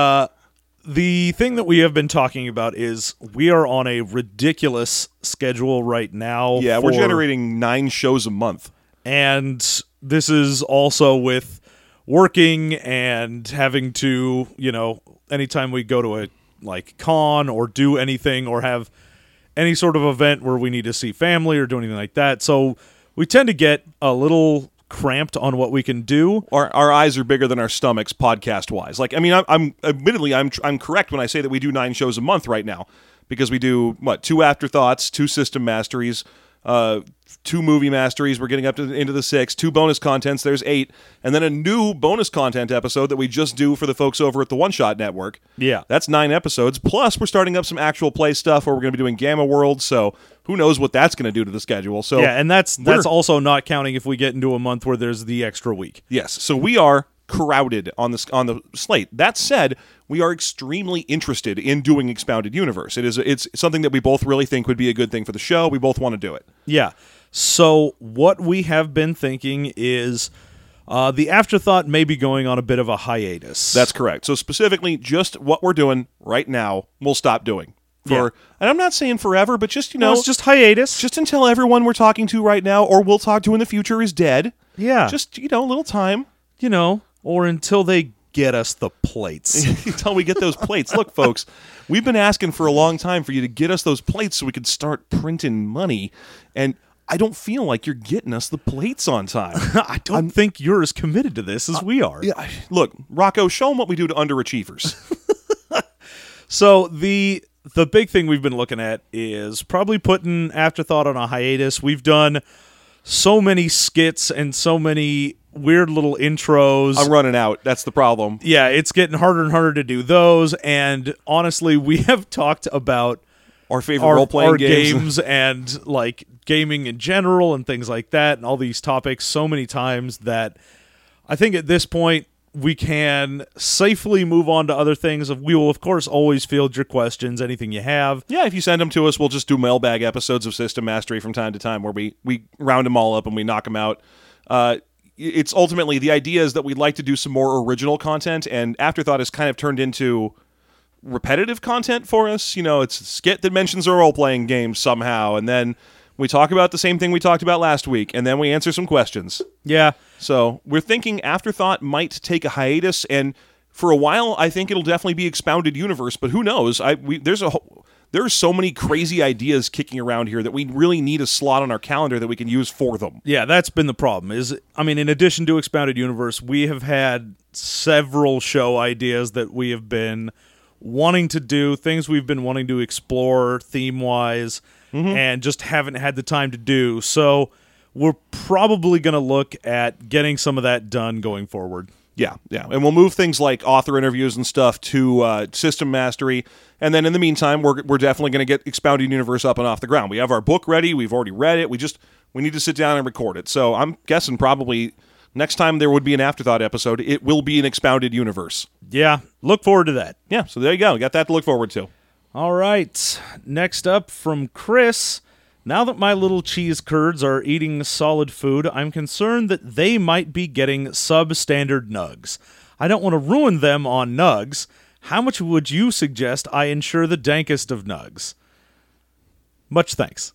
the thing that we have been talking about is we are on a ridiculous schedule right now. Yeah, we're generating 9 shows a month. And this is also with working and having to, anytime we go to a con or do anything or have any sort of event where we need to see family or do anything like that. So we tend to get a little cramped on what we can do. Our eyes are bigger than our stomachs, podcast wise. I'm admittedly I'm correct when I say that we do 9 shows a month right now, because we do 2 afterthoughts, 2 system masteries, 2 movie masteries. We're getting up into the 6, 2 bonus contents. There's 8, and then a new bonus content episode that we just do for the folks over at the One Shot Network. Yeah, that's 9 episodes. Plus, we're starting up some actual play stuff where we're going to be doing Gamma World. So who knows what that's going to do to the schedule? So yeah, and that's also not counting if we get into a month where there's the extra week. Yes, so we are crowded on the slate. That said, we are extremely interested in doing Expounded Universe. It's something that we both really think would be a good thing for the show. We both want to do it. Yeah. So what we have been thinking is the Afterthought may be going on a bit of a hiatus. That's correct. So specifically, just what we're doing right now, we'll stop doing. And I'm not saying forever, but just, it's just hiatus. Just until everyone we're talking to right now or we'll talk to in the future is dead. Yeah. Just, a little time. Or until they get us the plates. Until we get those plates. Look, folks, we've been asking for a long time for you to get us those plates so we could start printing money, and I don't feel like you're getting us the plates on time. I don't think you're as committed to this as we are. Yeah, look, Rocco, show them what we do to underachievers. So the big thing we've been looking at is probably putting Afterthought on a hiatus. We've done so many skits and so many weird little intros. I'm running out. That's the problem. Yeah, it's getting harder and harder to do those. And honestly, we have talked about our favorite role-playing games and gaming in general and things like that and all these topics so many times that I think at this point we can safely move on to other things. We will, of course, always field your questions, anything you have. Yeah, if you send them to us, we'll just do mailbag episodes of System Mastery from time to time where we round them all up and we knock them out. It's ultimately, the idea is that we'd like to do some more original content, and Afterthought has kind of turned into repetitive content for us. It's a skit that mentions a role-playing game somehow, and then we talk about the same thing we talked about last week, and then we answer some questions. Yeah. So we're thinking Afterthought might take a hiatus, and for a while, I think it'll definitely be Expounded Universe, but who knows? There's so many crazy ideas kicking around here that we really need a slot on our calendar that we can use for them. Yeah, that's been the problem. In addition to Expounded Universe, we have had several show ideas that we have been wanting to do, things we've been wanting to explore theme-wise, and just haven't had the time to do. So we're probably going to look at getting some of that done going forward. Yeah. And we'll move things like author interviews and stuff to System Mastery. And then in the meantime, we're definitely going to get Expounded Universe up and off the ground. We have our book ready. We've already read it. We need to sit down and record it. So I'm guessing probably next time there would be an Afterthought episode, it will be an Expounded Universe. Yeah. Look forward to that. Yeah. So there you go. We got that to look forward to. All right. Next up from Chris. Now that my little cheese curds are eating solid food, I'm concerned that they might be getting substandard nugs. I don't want to ruin them on nugs. How much would you suggest I ensure the dankest of nugs? Much thanks.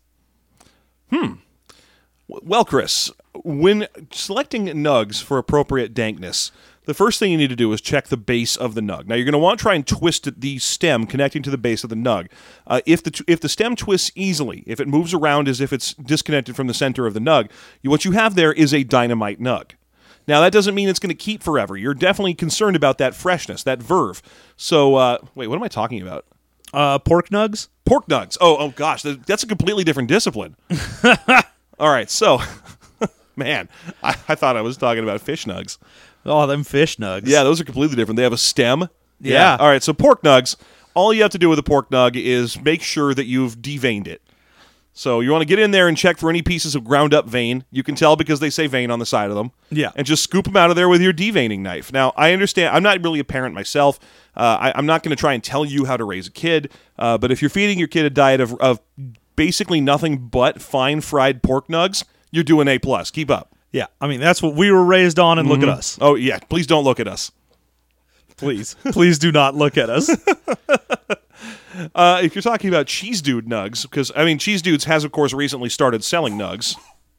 Well, Chris, when selecting nugs for appropriate dankness, the first thing you need to do is check the base of the nug. Now, you're going to want to try and twist the stem connecting to the base of the nug. If the stem twists easily, if it moves around as if it's disconnected from the center of the nug, what you have there is a dynamite nug. Now, that doesn't mean it's going to keep forever. You're definitely concerned about that freshness, that verve. So, wait, what am I talking about? Pork nugs? Pork nugs. Oh gosh, that's a completely different discipline. All right, so, man, I thought I was talking about fish nugs. Oh, them fish nugs. Yeah, those are completely different. They have a stem. Yeah. All right, so pork nugs, all you have to do with a pork nug is make sure that you've deveined it. So you want to get in there and check for any pieces of ground up vein. You can tell because they say vein on the side of them. Yeah. And just scoop them out of there with your deveining knife. Now, I understand. I'm not really a parent myself. I'm not going to try and tell you how to raise a kid. But if you're feeding your kid a diet of basically nothing but fine fried pork nugs, you're doing A+. Keep up. Yeah, I mean, that's what we were raised on, and look at us. Oh, yeah. Please don't look at us. Please. Please do not look at us. If you're talking about Cheese Dude nugs, because, I mean, Cheese Dudes has, of course, recently started selling nugs.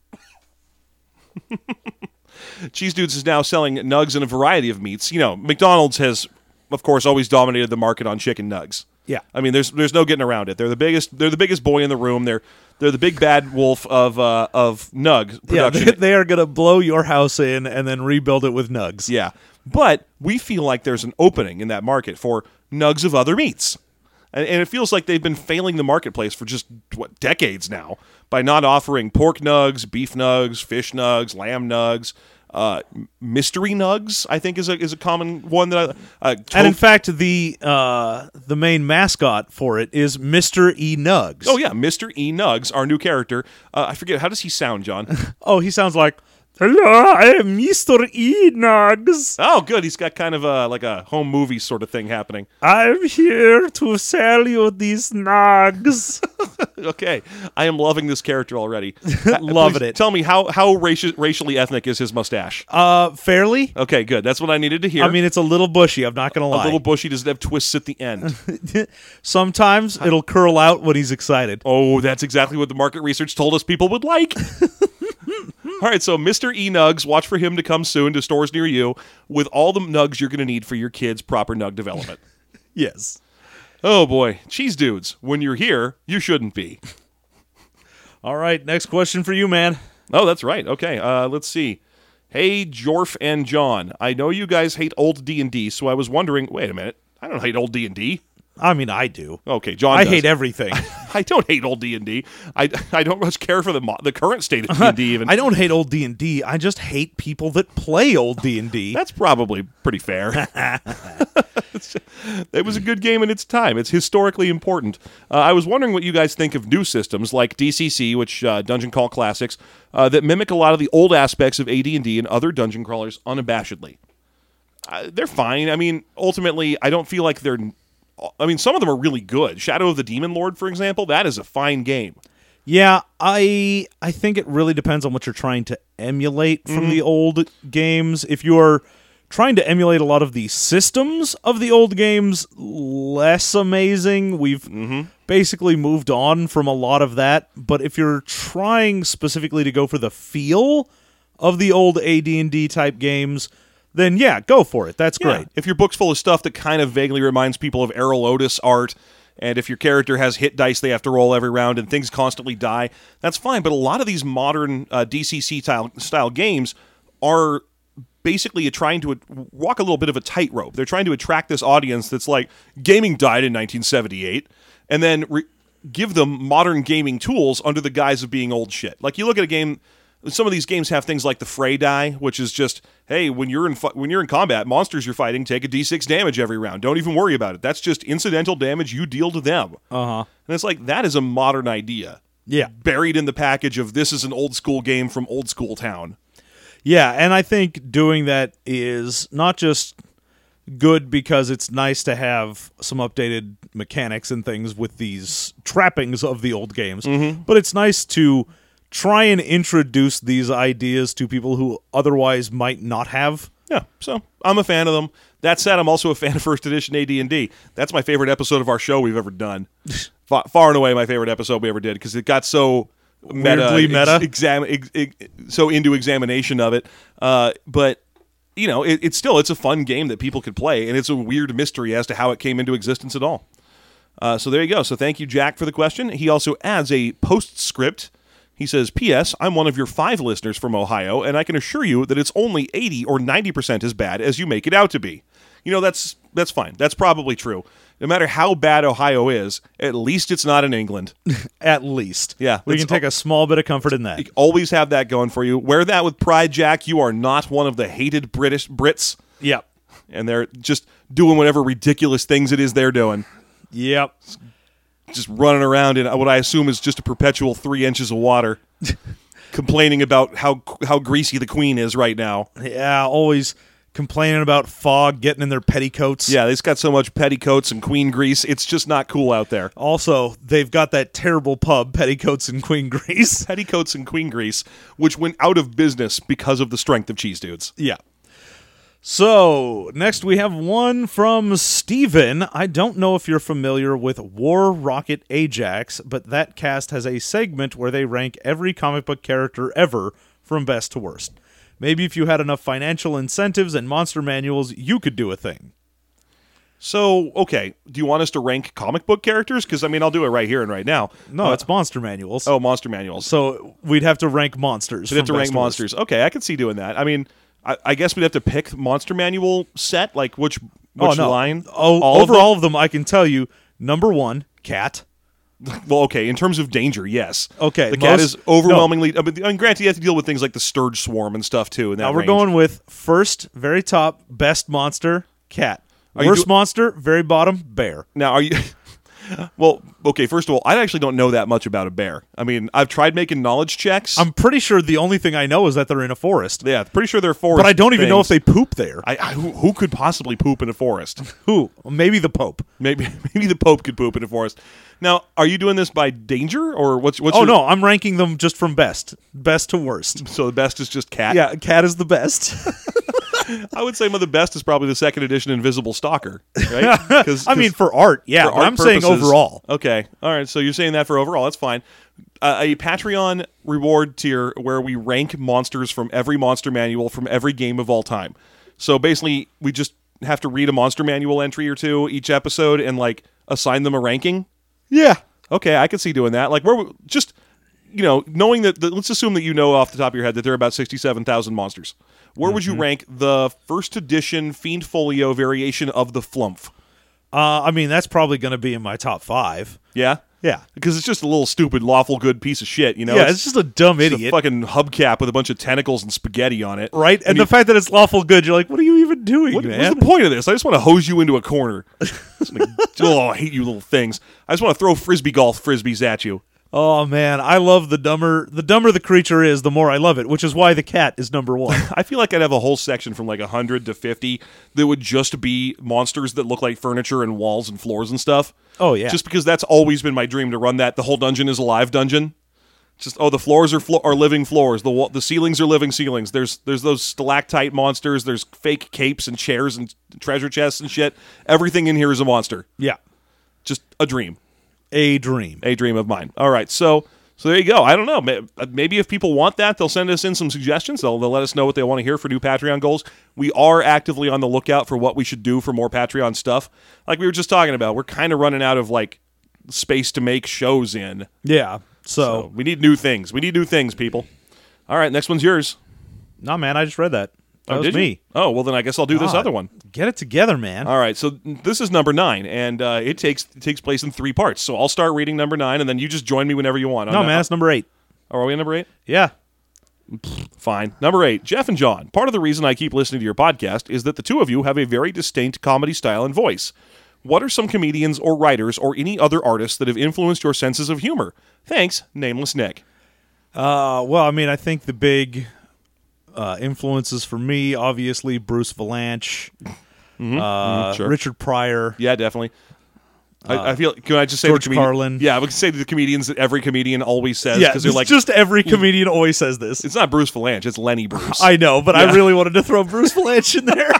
Cheese Dudes is now selling nugs in a variety of meats. You know, McDonald's has, of course, always dominated the market on chicken nugs. Yeah. I mean, there's no getting around it. They're the biggest boy in the room. They're the big bad wolf of nug production. Yeah, they are going to blow your house in and then rebuild it with nugs. Yeah. But we feel like there's an opening in that market for nugs of other meats. And it feels like they've been failing the marketplace for just, decades now by not offering pork nugs, beef nugs, fish nugs, lamb nugs. Mystery nugs, I think, is a common one that and in fact, the main mascot for it is Mr. E. Nugs. Oh yeah, Mr. E. Nugs, our new character. I forget, how does he sound, John? Oh, he sounds like, "Hello, I am Mr. E. Nugs. Oh, good. He's got kind of like a home movie sort of thing happening. I'm here to sell you these nugs." Okay, I am loving this character already. Loving Please it. Tell me how racially ethnic is his mustache? Fairly. Okay, good. That's what I needed to hear. I mean, it's a little bushy. I'm not going to a lie. little bushy, doesn't have twists at the end. Sometimes it'll curl out when he's excited. Oh, that's exactly what the market research told us people would like. All right, so Mr. E. Nugs, watch for him to come soon to stores near you with all the nugs you're going to need for your kids' proper nug development. Yes. Oh, boy. Cheese Dudes, when you're here, you shouldn't be. All right, next question for you, man. Oh, that's right. Okay, let's see. Hey, Jorf and John, I know you guys hate old D&D, so I was wondering, wait a minute, I don't hate old D&D. I mean, I do. Okay, John I does. hate everything. I don't hate old D&D. I don't much care for the current state of D&D even. I don't hate old D&D. I just hate people that play old D&D. That's probably pretty fair. It was a good game in its time. It's historically important. I was wondering what you guys think of new systems like DCC, which Dungeon Crawl Classics, that mimic a lot of the old aspects of AD&D and other dungeon crawlers unabashedly. They're fine. I mean, ultimately, I don't feel like they're... I mean, some of them are really good. Shadow of the Demon Lord, for example, that is a fine game. Yeah, I think it really depends on what you're trying to emulate from the old games. If you're trying to emulate a lot of the systems of the old games, less amazing. We've basically moved on from a lot of that. But if you're trying specifically to go for the feel of the old AD&D type games, then yeah, go for it. That's great. If your book's full of stuff that kind of vaguely reminds people of Errol Otis art, and if your character has hit dice they have to roll every round and things constantly die, that's fine. But a lot of these modern DCC style games are basically trying to walk a little bit of a tightrope. They're trying to attract this audience that's like, gaming died in 1978, and then give them modern gaming tools under the guise of being old shit. Like, you look at a game... Some of these games have things like the Fray die, which is just, hey, when you're in combat, monsters you're fighting take a d6 damage every round. Don't even worry about it. That's just incidental damage you deal to them. And it's like, that is a modern idea. Yeah. Buried in the package of this is an old school game from old school town. Yeah, and I think doing that is not just good because it's nice to have some updated mechanics and things with these trappings of the old games, but it's nice to try and introduce these ideas to people who otherwise might not have. Yeah, so I'm a fan of them. That said, I'm also a fan of first edition AD&D. That's my favorite episode of our show we've ever done. Far and away my favorite episode we ever did, because it got so weirdly meta, so into examination of it. But you know, it's a fun game that people could play, and it's a weird mystery as to how it came into existence at all. So there you go. So thank you, Jack, for the question. He also adds a postscript. He says, P.S. I'm one of your 5 listeners from Ohio, and I can assure you that it's only 80 or 90% as bad as you make it out to be. You know, that's that's fine. That's probably true. No matter how bad Ohio is, at least it's not in England. At least. Yeah, We that's can take a small bit of comfort in that. You always have that going for you. Wear that with pride, Jack. You are not one of the hated Brits, Yep. and they're just doing whatever ridiculous things it is they're doing. Yep. Just running around in what I assume is just a perpetual 3 inches of water, complaining about how greasy the Queen is right now. Yeah, always complaining about fog getting in their petticoats. Yeah, they've got so much petticoats and Queen grease. It's just not cool out there. Also, they've got that terrible pub, Petticoats and Queen Grease. Petticoats and Queen grease, which went out of business because of the strength of Cheese Dudes. Yeah. So, next we have one from Steven. I don't know if you're familiar with War Rocket Ajax, but that cast has a segment where they rank every comic book character ever from best to worst. Maybe if you had enough financial incentives and monster manuals, you could do a thing. So, okay, do you want us to rank comic book characters? Because, I mean, I'll do it right here and right now. No, it's monster manuals. Oh, monster manuals. So, we'd have to rank monsters. We'd have to from rank best to worst. monsters. Okay, I could see doing that. I mean, I guess we'd have to pick monster manual set, like which line? All of them, I can tell you. Number 1, cat. Well, okay, in terms of danger, yes. Okay, the cat is overwhelmingly. But granted, you have to deal with things like the Sturge Swarm and stuff too. In that Now we're range. going with first, very top, best monster, cat. Are you Worst monster, very bottom, bear. Now, are you? Well, okay. First of all, I actually don't know that much about a bear. I mean, I've tried making knowledge checks. I'm pretty sure the only thing I know is that they're in a forest. Yeah, pretty sure they're forest. But I don't even know if they poop there. Who could possibly poop in a forest? Who? Maybe the Pope. Maybe the Pope could poop in a forest. Now, are you doing this by danger or what's? No, I'm ranking them just from best to worst. So the best is just cat. Yeah, cat is the best. I would say the best is probably the second edition Invisible Stalker, right? I mean, for art, yeah. for But art I'm saying purposes- overall. Okay, all right. So you're saying that for overall, that's fine. A Patreon reward tier where we rank monsters from every monster manual from every game of all time. So basically, we just have to read a monster manual entry or two each episode and like assign them a ranking. Yeah. Okay, I could see doing that. Like, we're just, knowing that, let's assume that you know off the top of your head that there are about 67,000 monsters. Where would you rank the first edition Fiend Folio variation of the Flumph? I mean, that's probably going to be in my top 5. Yeah? Yeah. Because it's just a little stupid, lawful good piece of shit, Yeah, it's just a dumb It's idiot. a fucking hubcap with a bunch of tentacles and spaghetti on it. Right? And the fact that it's lawful good, you're like, what are you even doing, What's man? the point of this? I just want to hose you into a corner. Oh, I hate you little things. I just want to throw frisbee golf frisbees at you. Oh, man. I love the dumber the creature is, the more I love it, which is why the cat is number 1. I feel like I'd have a whole section from like 100 to 50 that would just be monsters that look like furniture and walls and floors and stuff. Oh, yeah. Just because that's always been my dream to run that. The whole dungeon is a live dungeon. Just the floors are living floors. The ceilings are living ceilings. There's those stalactite monsters. There's fake capes and chairs and treasure chests and shit. Everything in here is a monster. Yeah. Just a dream. A dream. A dream of mine. All right, so there you go. I don't know. Maybe if people want that, they'll send us in some suggestions. They'll let us know what they want to hear for new Patreon goals. We are actively on the lookout for what we should do for more Patreon stuff. Like we were just talking about, we're kind of running out of like space to make shows in. Yeah. So we need new things. We need new things, people. All right, next one's yours. No, man, I just read that. That was did you? me. Oh, well, then I guess I'll do this God. other one. Get it together, man. All right, so this is number 9, and it takes place in 3 parts. So I'll start reading number 9, and then you just join me whenever you want. No, man, it's number 8. Oh, are we on number 8? Yeah. Fine. Number 8, Jeff and John. Part of the reason I keep listening to your podcast is that the two of you have a very distinct comedy style and voice. What are some comedians or writers or any other artists that have influenced your senses of humor? Thanks, Nameless Nick. Well, I mean, I think the big influences for me, obviously, Bruce Valanche, Sure. Richard Pryor. Yeah, definitely. I feel. Can I just say George the Carlin. Yeah, we can say the comedians that every comedian always says Yeah, because they're like. just every comedian always says this. It's not Bruce Valanche. It's Lenny Bruce. I know, but I really wanted to throw Bruce Valanche in there.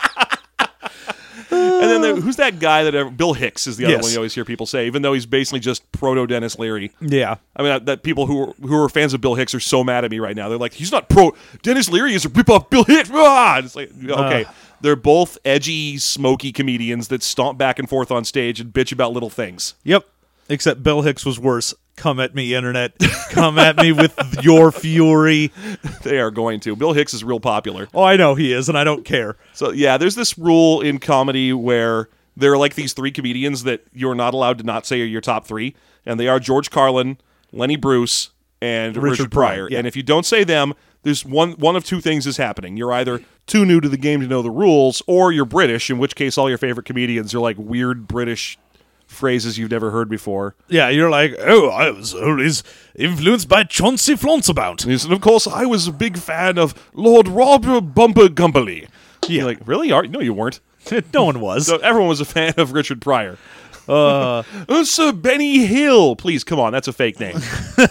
And then who's that guy Bill Hicks is the other Yes. one you always hear people say, even though he's basically just proto Dennis Leary. Yeah. I mean, that people who are fans of Bill Hicks are so mad at me right now. They're like, he's not pro. Dennis Leary is a rip-off Bill Hicks. Ah! And it's like, okay. They're both edgy, smoky comedians that stomp back and forth on stage and bitch about little things. Yep. Except Bill Hicks was worse Come at me, internet. Come at me with your fury. They are going to. Bill Hicks is real popular. Oh, I know he is, and I don't care. So, yeah, there's this rule in comedy where there are like these three comedians that you're not allowed to not say are your top three, and they are George Carlin, Lenny Bruce, and Richard Pryor. Yeah. And if you don't say them, there's one of two things is happening. You're either too new to the game to know the rules, or you're British, in which case all your favorite comedians are like weird British phrases you've never heard before. Yeah, you're like, oh, I was always influenced by Chauncey Flounceabout. And of course, I was a big fan of Lord Robert Bumper Gumperly. Yeah. You're like, really? No, you weren't. No one was. So everyone was a fan of Richard Pryor. Sir Benny Hill. Please, come on. That's a fake name.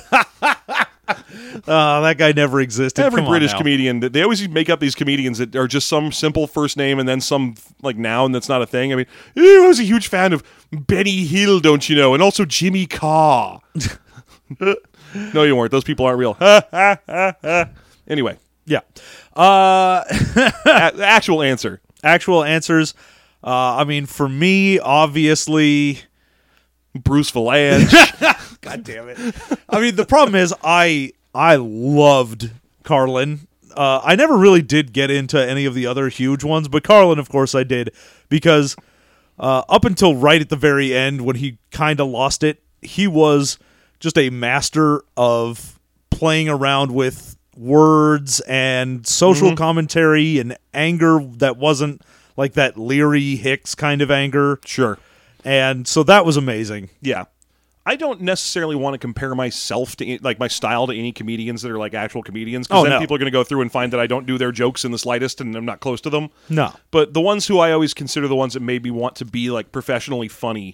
That guy never existed. Every Come on British now. comedian, they always make up these comedians that are just some simple first name and then some like noun that's not a thing. I mean, I was a huge fan of Benny Hill, don't you know? And also Jimmy Carr. No, you weren't. Those people aren't real. Anyway, Yeah. actual answer. Actual answers. I mean, for me, obviously... Bruce Valanche. God damn it. I mean, the problem is I loved Carlin. I never really did get into any of the other huge ones, but Carlin, of course, I did, because up until right at the very end, when he kind of lost it, he was just a master of playing around with words and social commentary and anger that wasn't like that Leary Hicks kind of anger. Sure. And so that was amazing. Yeah. I don't necessarily want to compare myself to like my style to any comedians that are like actual comedians, because then no. people are going to go through and find that I don't do their jokes in the slightest and I'm not close to them. No. But the ones who I always consider the ones that maybe want to be like professionally funny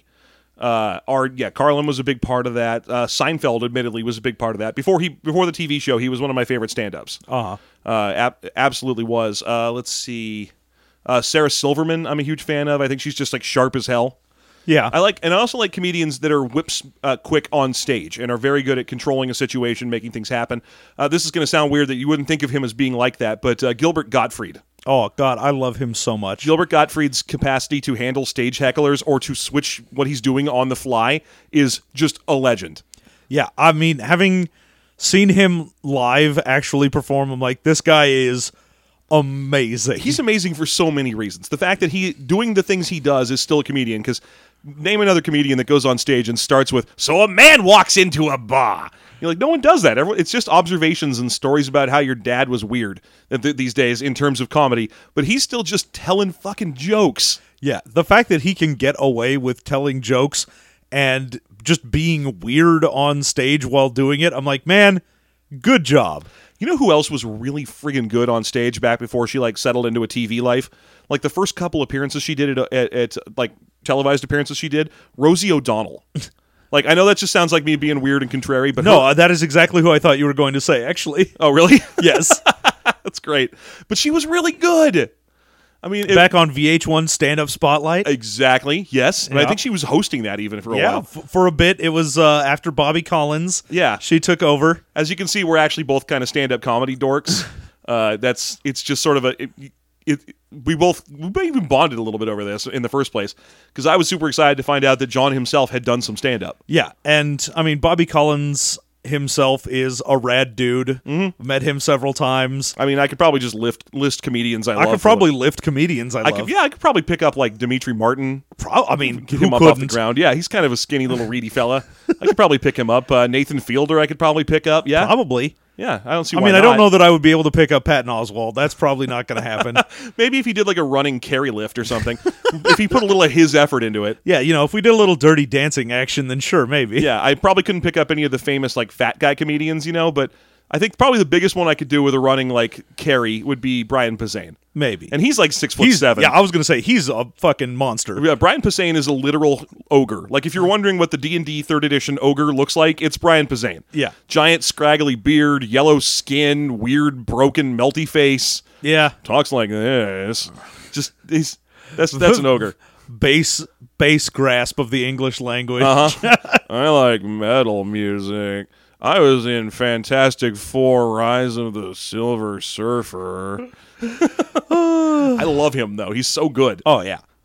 are Carlin was a big part of that. Seinfeld, admittedly, was a big part of that. Before the TV show, he was one of my favorite stand-ups. Absolutely was. Let's see. Sarah Silverman, I'm a huge fan of. I think she's just like sharp as hell. Yeah. I also like comedians that are whips quick on stage and are very good at controlling a situation, making things happen. This is going to sound weird that you wouldn't think of him as being like that, but Gilbert Gottfried. Oh, God, I love him so much. Gilbert Gottfried's capacity to handle stage hecklers or to switch what he's doing on the fly is just a legend. Yeah, I mean, having seen him live actually perform, I'm like, this guy is amazing. He's amazing for so many reasons. The fact that he doing the things he does is still a comedian, because name another comedian that goes on stage and starts with, "So a man walks into a bar." You're like, no one does that. It's just observations and stories about how your dad was weird these days in terms of comedy, but he's still just telling fucking jokes. Yeah, the fact that he can get away with telling jokes and just being weird on stage while doing it, I'm like, man, good job. You know who else was really friggin' good on stage back before she like settled into a TV life? Like the first couple appearances she did at like televised appearances she did, Rosie O'Donnell. Like, I know that just sounds like me being weird and contrary, but No, that is exactly who I thought you were going to say, actually. Oh, really? Yes. That's great. But she was really good. I mean, Back on VH1 Stand-Up Spotlight. Exactly. Yes. And I Yeah. think she was hosting that even for a Yeah, while. for a bit. It was after Bobby Collins. Yeah. She took over. As you can see, we're actually both kind of stand-up comedy dorks. It's just sort of we even bonded a little bit over this in the first place, because I was super excited to find out that John himself had done some stand-up. Yeah, and I mean, Bobby Collins himself is a rad dude. Mm-hmm. Met him several times. I mean, I could probably just list comedians I love. I could probably lift comedians I love. I could probably pick up like Dimitri Martin. I mean, Get who him up couldn't? off the ground. Yeah, he's kind of a skinny little reedy fella. I could probably pick him up. Nathan Fielder I could probably pick up. Yeah. Probably. Yeah, I don't see I why mean, not. I don't know that I would be able to pick up Patton Oswalt. That's probably not going to happen. Maybe if he did like a running carry lift or something. If he put a little of his effort into it. Yeah, if we did a little dirty dancing action, then sure, maybe. Yeah, I probably couldn't pick up any of the famous like fat guy comedians, but I think probably the biggest one I could do with a running like carry would be Brian Posehn. Maybe. And he's like 6'7". Yeah, I was going to say, he's a fucking monster. Yeah, Brian Posehn is a literal ogre. Like, if you're wondering what the D&D 3rd edition ogre looks like, it's Brian Posehn. Yeah. Giant, scraggly beard, yellow skin, weird, broken, melty face. Yeah. Talks like this. Just, that's an ogre. Base grasp of the English language. I like metal music. I was in Fantastic Four: Rise of the Silver Surfer. I love him, though. He's so good. Oh, yeah.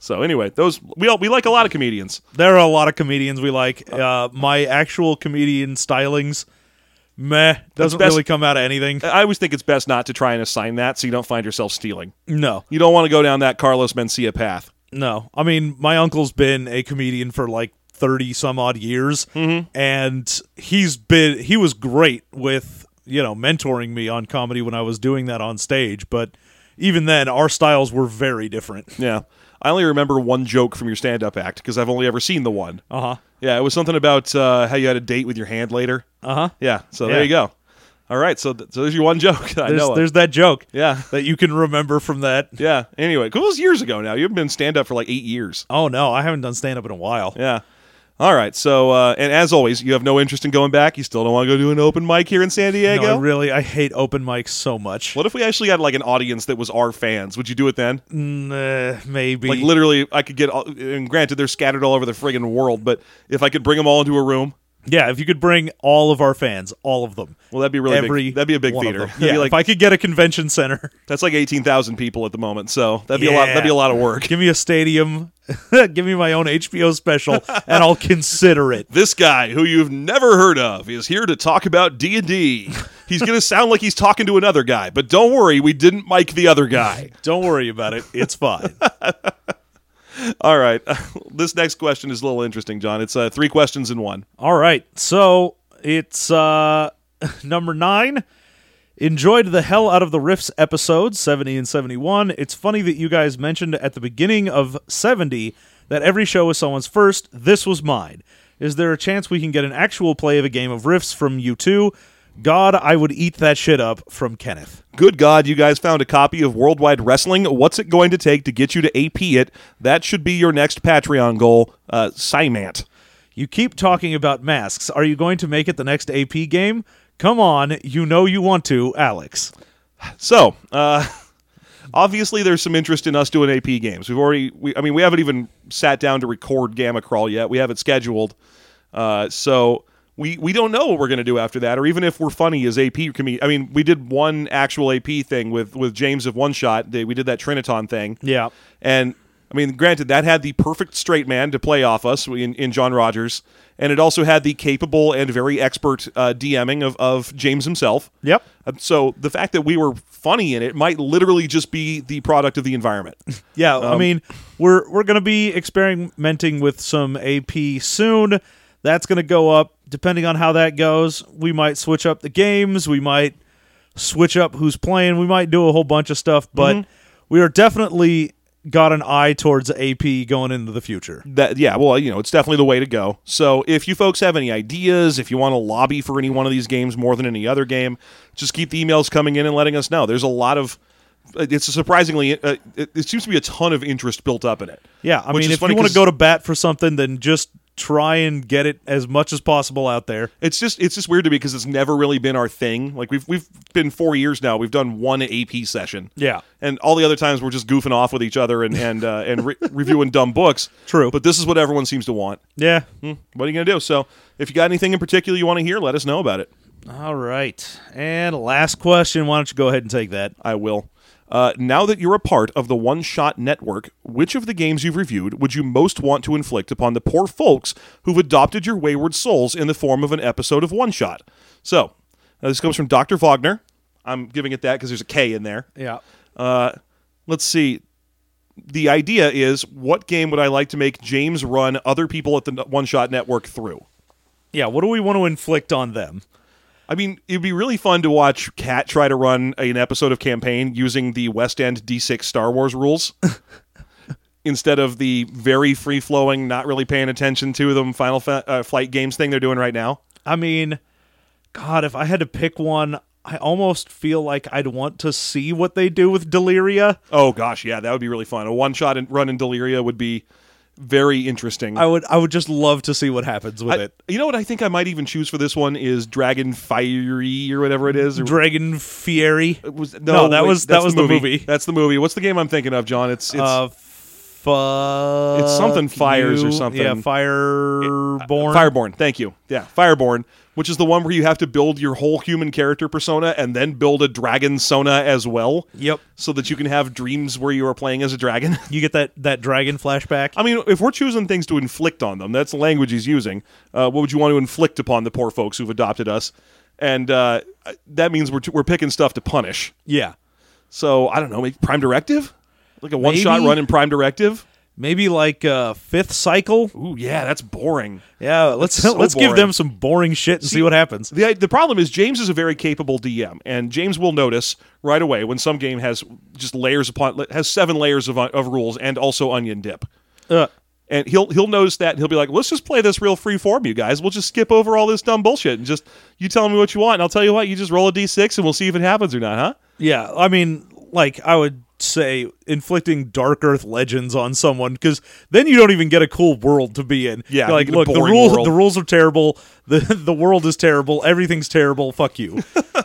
So anyway, those we like a lot of comedians. There are a lot of comedians we like. My actual comedian stylings, doesn't best- really come out of anything. I always think it's best not to try and assign that so you don't find yourself stealing. No. You don't want to go down that Carlos Mencia path. No. I mean, my uncle's been a comedian for like 30 some odd years, and he was great with, mentoring me on comedy when I was doing that on stage, but even then our styles were very different. Yeah. I only remember one joke from your stand-up act because I've only ever seen the one. Uh-huh. Yeah, it was something about how you had a date with your hand later. Uh-huh. Yeah, so Yeah. there you go. All right, so there's your one joke that I know of. There's that joke. Yeah. That you can remember from that. Yeah, anyway, it was years ago now. You've been stand-up for like 8 years. Oh no, I haven't done stand up in a while. Yeah. All right, so, and as always, you have no interest in going back? You still don't want to go do an open mic here in San Diego? No, I hate open mics so much. What if we actually had like an audience that was our fans? Would you do it then? Maybe. Like literally, I could get, and granted, they're scattered all over the friggin' world, but if I could bring them all into a room, Yeah, if you could bring all of our fans, all of them. well, that'd be really big. That'd be a big one of theater. them. That'd Yeah, be like, if I could get a convention center, that's like 18,000 people at the moment, so that'd be a lot. Yeah. That'd be a lot of work. give me a stadium, give me my own HBO special, and I'll consider it. This guy, who you've never heard of, is here to talk about D&D. He's going to sound like he's talking to another guy, but don't worry, we didn't mic the other guy. Don't worry about it. It's fine. All right, this next question is a little interesting, John. It's 3 questions in one. All right, so it's number 9. Enjoyed the hell out of the Riffs episodes, 70 and 71. It's funny that you guys mentioned at the beginning of 70 that every show is someone's first. This was mine. Is there a chance we can get an actual play of a game of Riffs from you two? God, I would eat that shit up, from Kenneth. Good God, you guys found a copy of Worldwide Wrestling. What's it going to take to get you to AP it? That should be your next Patreon goal. Cymant. You keep talking about masks. Are you going to make it the next AP game? Come on, you know you want to, Alex. So, obviously there's some interest in us doing AP games. We haven't even sat down to record Gamma Crawl yet. We have it scheduled. So we don't know what we're going to do after that, or even if we're funny as AP comedian. I mean, we did one actual AP thing with James of One Shot. We did that Triniton thing. Yeah. And, I mean, granted, that had the perfect straight man to play off us in John Rogers, and it also had the capable and very expert DMing of James himself. Yep. So the fact that we were funny in it might literally just be the product of the environment. Yeah, I mean, we're going to be experimenting with some AP soon. That's going to go up. Depending on how that goes, we might switch up the games. We might switch up who's playing. We might do a whole bunch of stuff, but we are definitely got an eye towards AP going into the future. It's definitely the way to go. So if you folks have any ideas, if you want to lobby for any one of these games more than any other game, just keep the emails coming in and letting us know. There's a lot of, it's surprisingly, it seems to be a ton of interest built up in it. Yeah, I mean, if you want to go to bat for something, then just try and get it as much as possible out there. It's just weird to me because it's never really been our thing. Like we've been 4 years now. We've done one AP session. Yeah. And all the other times we're just goofing off with each other and reviewing dumb books. True. But this is what everyone seems to want. Yeah. What are you going to do? So if you got anything in particular you want to hear, let us know about it. All right. And last question. Why don't you go ahead and take that? I will. Now that you're a part of the One Shot Network, which of the games you've reviewed would you most want to inflict upon the poor folks who've adopted your wayward souls in the form of an episode of One Shot? So, this comes from Dr. Wagner. I'm giving it that because there's a K in there. Yeah. Let's see. The idea is, what game would I like to make James run other people at the One Shot Network through? Yeah, what do we want to inflict on them? I mean, it'd be really fun to watch Kat try to run an episode of Campaign using the West End D6 Star Wars rules instead of the very free-flowing, not really paying attention to them Final Flight games thing they're doing right now. I mean, God, if I had to pick one, I almost feel like I'd want to see what they do with Deliria. Oh, gosh, yeah, that would be really fun. A one-shot run in Deliria would be very interesting. I would just love to see what happens with it. You know what I think I might even choose for this one is Dragon Fiery or whatever it is. Dragon Fiery. That was the movie. That's the movie. What's the game I'm thinking of, John? It's something Fires or something. Yeah, Fireborn. Fireborn. Thank you. Yeah, Fireborn, which is the one where you have to build your whole human character persona and then build a dragon sona as well. Yep. So that you can have dreams where you are playing as a dragon. You get that dragon flashback. I mean, if we're choosing things to inflict on them, that's the language he's using. What would you want to inflict upon the poor folks who've adopted us? And that means we're picking stuff to punish. Yeah. So, I don't know, maybe Prime Directive? Like a one-shot run in Prime Directive? Maybe like Fifth Cycle. Ooh, yeah, that's boring. Yeah, let's so give boring. them some boring shit and see what happens. The problem is James is a very capable DM, and James will notice right away when some game has just has 7 layers of rules and also onion dip. And he'll notice that, and he'll be like, let's just play this real free form, you guys. We'll just skip over all this dumb bullshit and just, you tell me what you want, and I'll tell you what, you just roll a d6 and we'll see if it happens or not, huh? Yeah, I mean, like, I would say inflicting Dark Earth Legends on someone, because then you don't even get a cool world to be in. Yeah, you're like, you get a look, the boring rules world. the rules are terrible, the world is terrible, everything's terrible, fuck you.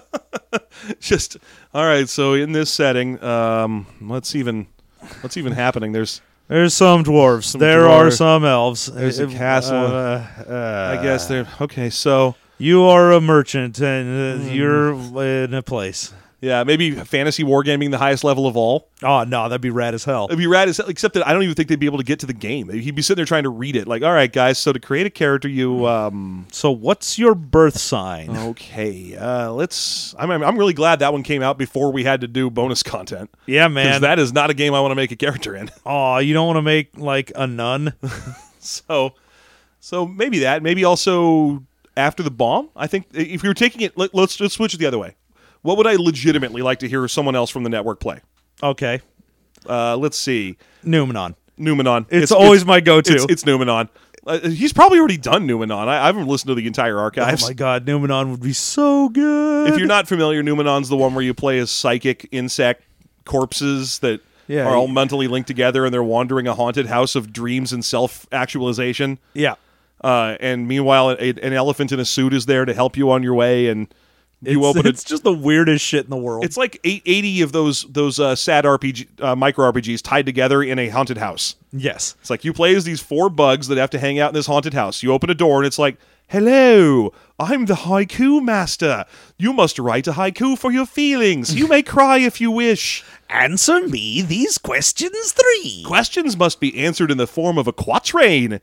Just, all right, so in this setting, what's even happening? There's some dwarves, there dwarves. are some elves. There's a castle. I guess they're... Okay, so... You are a merchant, and you're in a place. Yeah, maybe fantasy wargaming the highest level of all. Oh, no, that'd be rad as hell. It'd be rad as hell, except that I don't even think they'd be able to get to the game. He'd be sitting there trying to read it. Like, all right, guys, so to create a character, you... So what's your birth sign? Okay, let's... I'm really glad that one came out before we had to do bonus content. Yeah, Because man. that is not a game I want to make a character in. Oh, you don't want to make, like, a nun? So maybe that. Maybe also after the bomb. I think if you're taking it... Let's just switch it the other way. What would I legitimately like to hear someone else from the network play? Okay. Let's see. Numenon. It's always my go-to. It's Numenon. He's probably already done Numenon. I haven't listened to the entire archives. Oh my god, Numenon would be so good. If you're not familiar, Numenon's the one where you play as psychic insect corpses that are all mentally linked together, and they're wandering a haunted house of dreams and self-actualization. Yeah. And meanwhile, an elephant in a suit is there to help you on your way, and It's just the weirdest shit in the world. It's like 80 of those sad RPG micro RPGs tied together in a haunted house. Yes. It's like you play as these 4 bugs that have to hang out in this haunted house. You open a door and it's like, hello, I'm the haiku master. You must write a haiku for your feelings. You may cry if you wish. Answer me these questions 3. Questions must be answered in the form of a quatrain.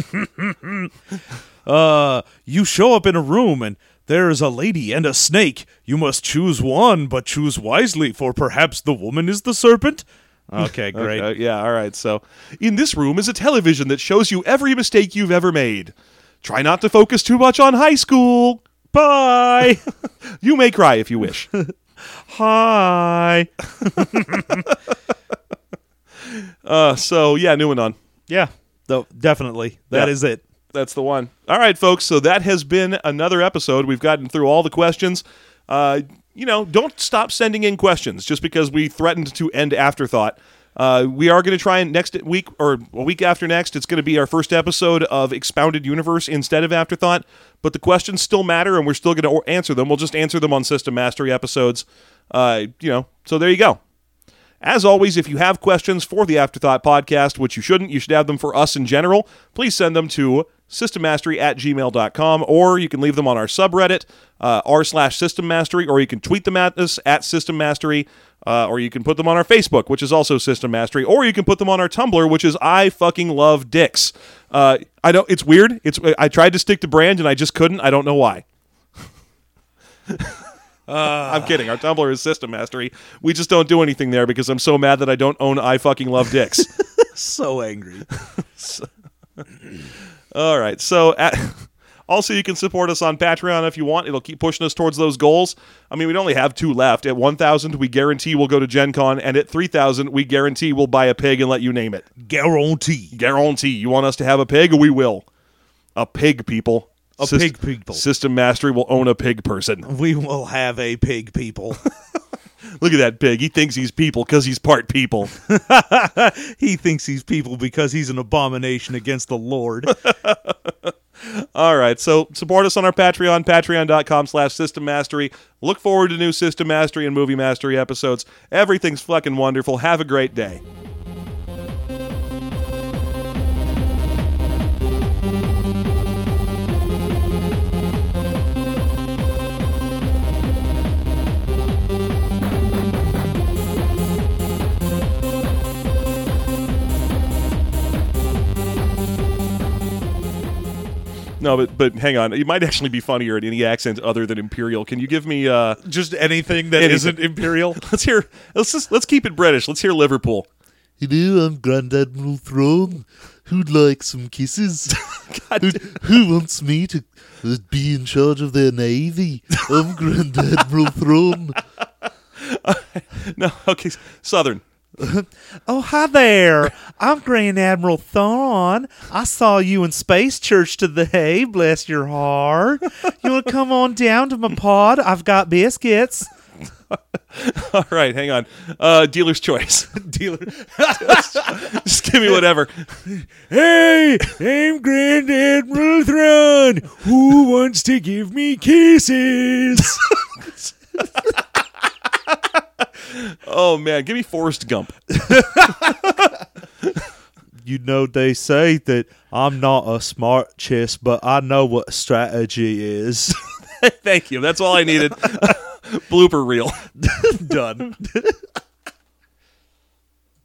You show up in a room and there's a lady and a snake. You must choose one, but choose wisely, for perhaps the woman is the serpent. Okay, great. Okay, yeah, all right. So, in this room is a television that shows you every mistake you've ever made. Try not to focus too much on high school. Bye. You may cry if you wish. Hi. So, yeah, Numenon. Yeah, definitely. That is it. That's the one. All right, folks. So that has been another episode. We've gotten through all the questions. Don't stop sending in questions just because we threatened to end Afterthought. We are going to try and next week or a week after next, it's going to be our first episode of Expounded Universe instead of Afterthought. But the questions still matter, and we're still going to answer them. We'll just answer them on System Mastery episodes. So there you go. As always, if you have questions for the Afterthought podcast, which you shouldn't, you should have them for us in general, please send them to systemmastery@gmail.com, or you can leave them on our subreddit, r/systemmastery, or you can tweet them at us at systemmastery, or you can put them on our Facebook, which is also System Mastery, or you can put them on our Tumblr, which is I fucking love dicks. I know it's weird. I tried to stick to brand and I just couldn't. I don't know why. I'm kidding. Our Tumblr is System Mastery. We just don't do anything there because I'm so mad that I don't own I fucking love dicks. So angry. All right. So also you can support us on Patreon if you want. It'll keep pushing us towards those goals. I mean, we only have 2 left. At 1,000, we guarantee we'll go to Gen Con, and at 3,000, we guarantee we'll buy a pig and let you name it. Guarantee. Guarantee. You want us to have a pig? We will. A pig, people. Pig people. System Mastery will own a pig person. We will have a pig people. Look at that pig. He thinks he's people because he's part people. He thinks he's people because he's an abomination against the Lord. All right, so support us on our Patreon, patreon.com/System Mastery. Look forward to new System Mastery and Movie Mastery episodes. Everything's fucking wonderful. Have a great day. No, but hang on. It might actually be funnier in any accent other than Imperial. Can you give me Just anything that isn't Imperial. Let's keep it British. Let's hear Liverpool. Hello, I'm Grand Admiral Thrawn. Who'd like some kisses? God Who wants me to be in charge of their navy? I'm Grand Admiral Thrawn. No, okay, Southern. Oh, hi there. I'm Grand Admiral Thrawn. I saw you in Space Church today. Bless your heart. You want to come on down to my pod? I've got biscuits. All right, hang on. Dealer's choice. Just give me whatever. Hey, I'm Grand Admiral Thrawn. Who wants to give me kisses? Oh man, give me Forrest Gump. You know, they say that I'm not a smart chess, but I know what strategy is. Thank you. That's all I needed. Blooper reel. Done.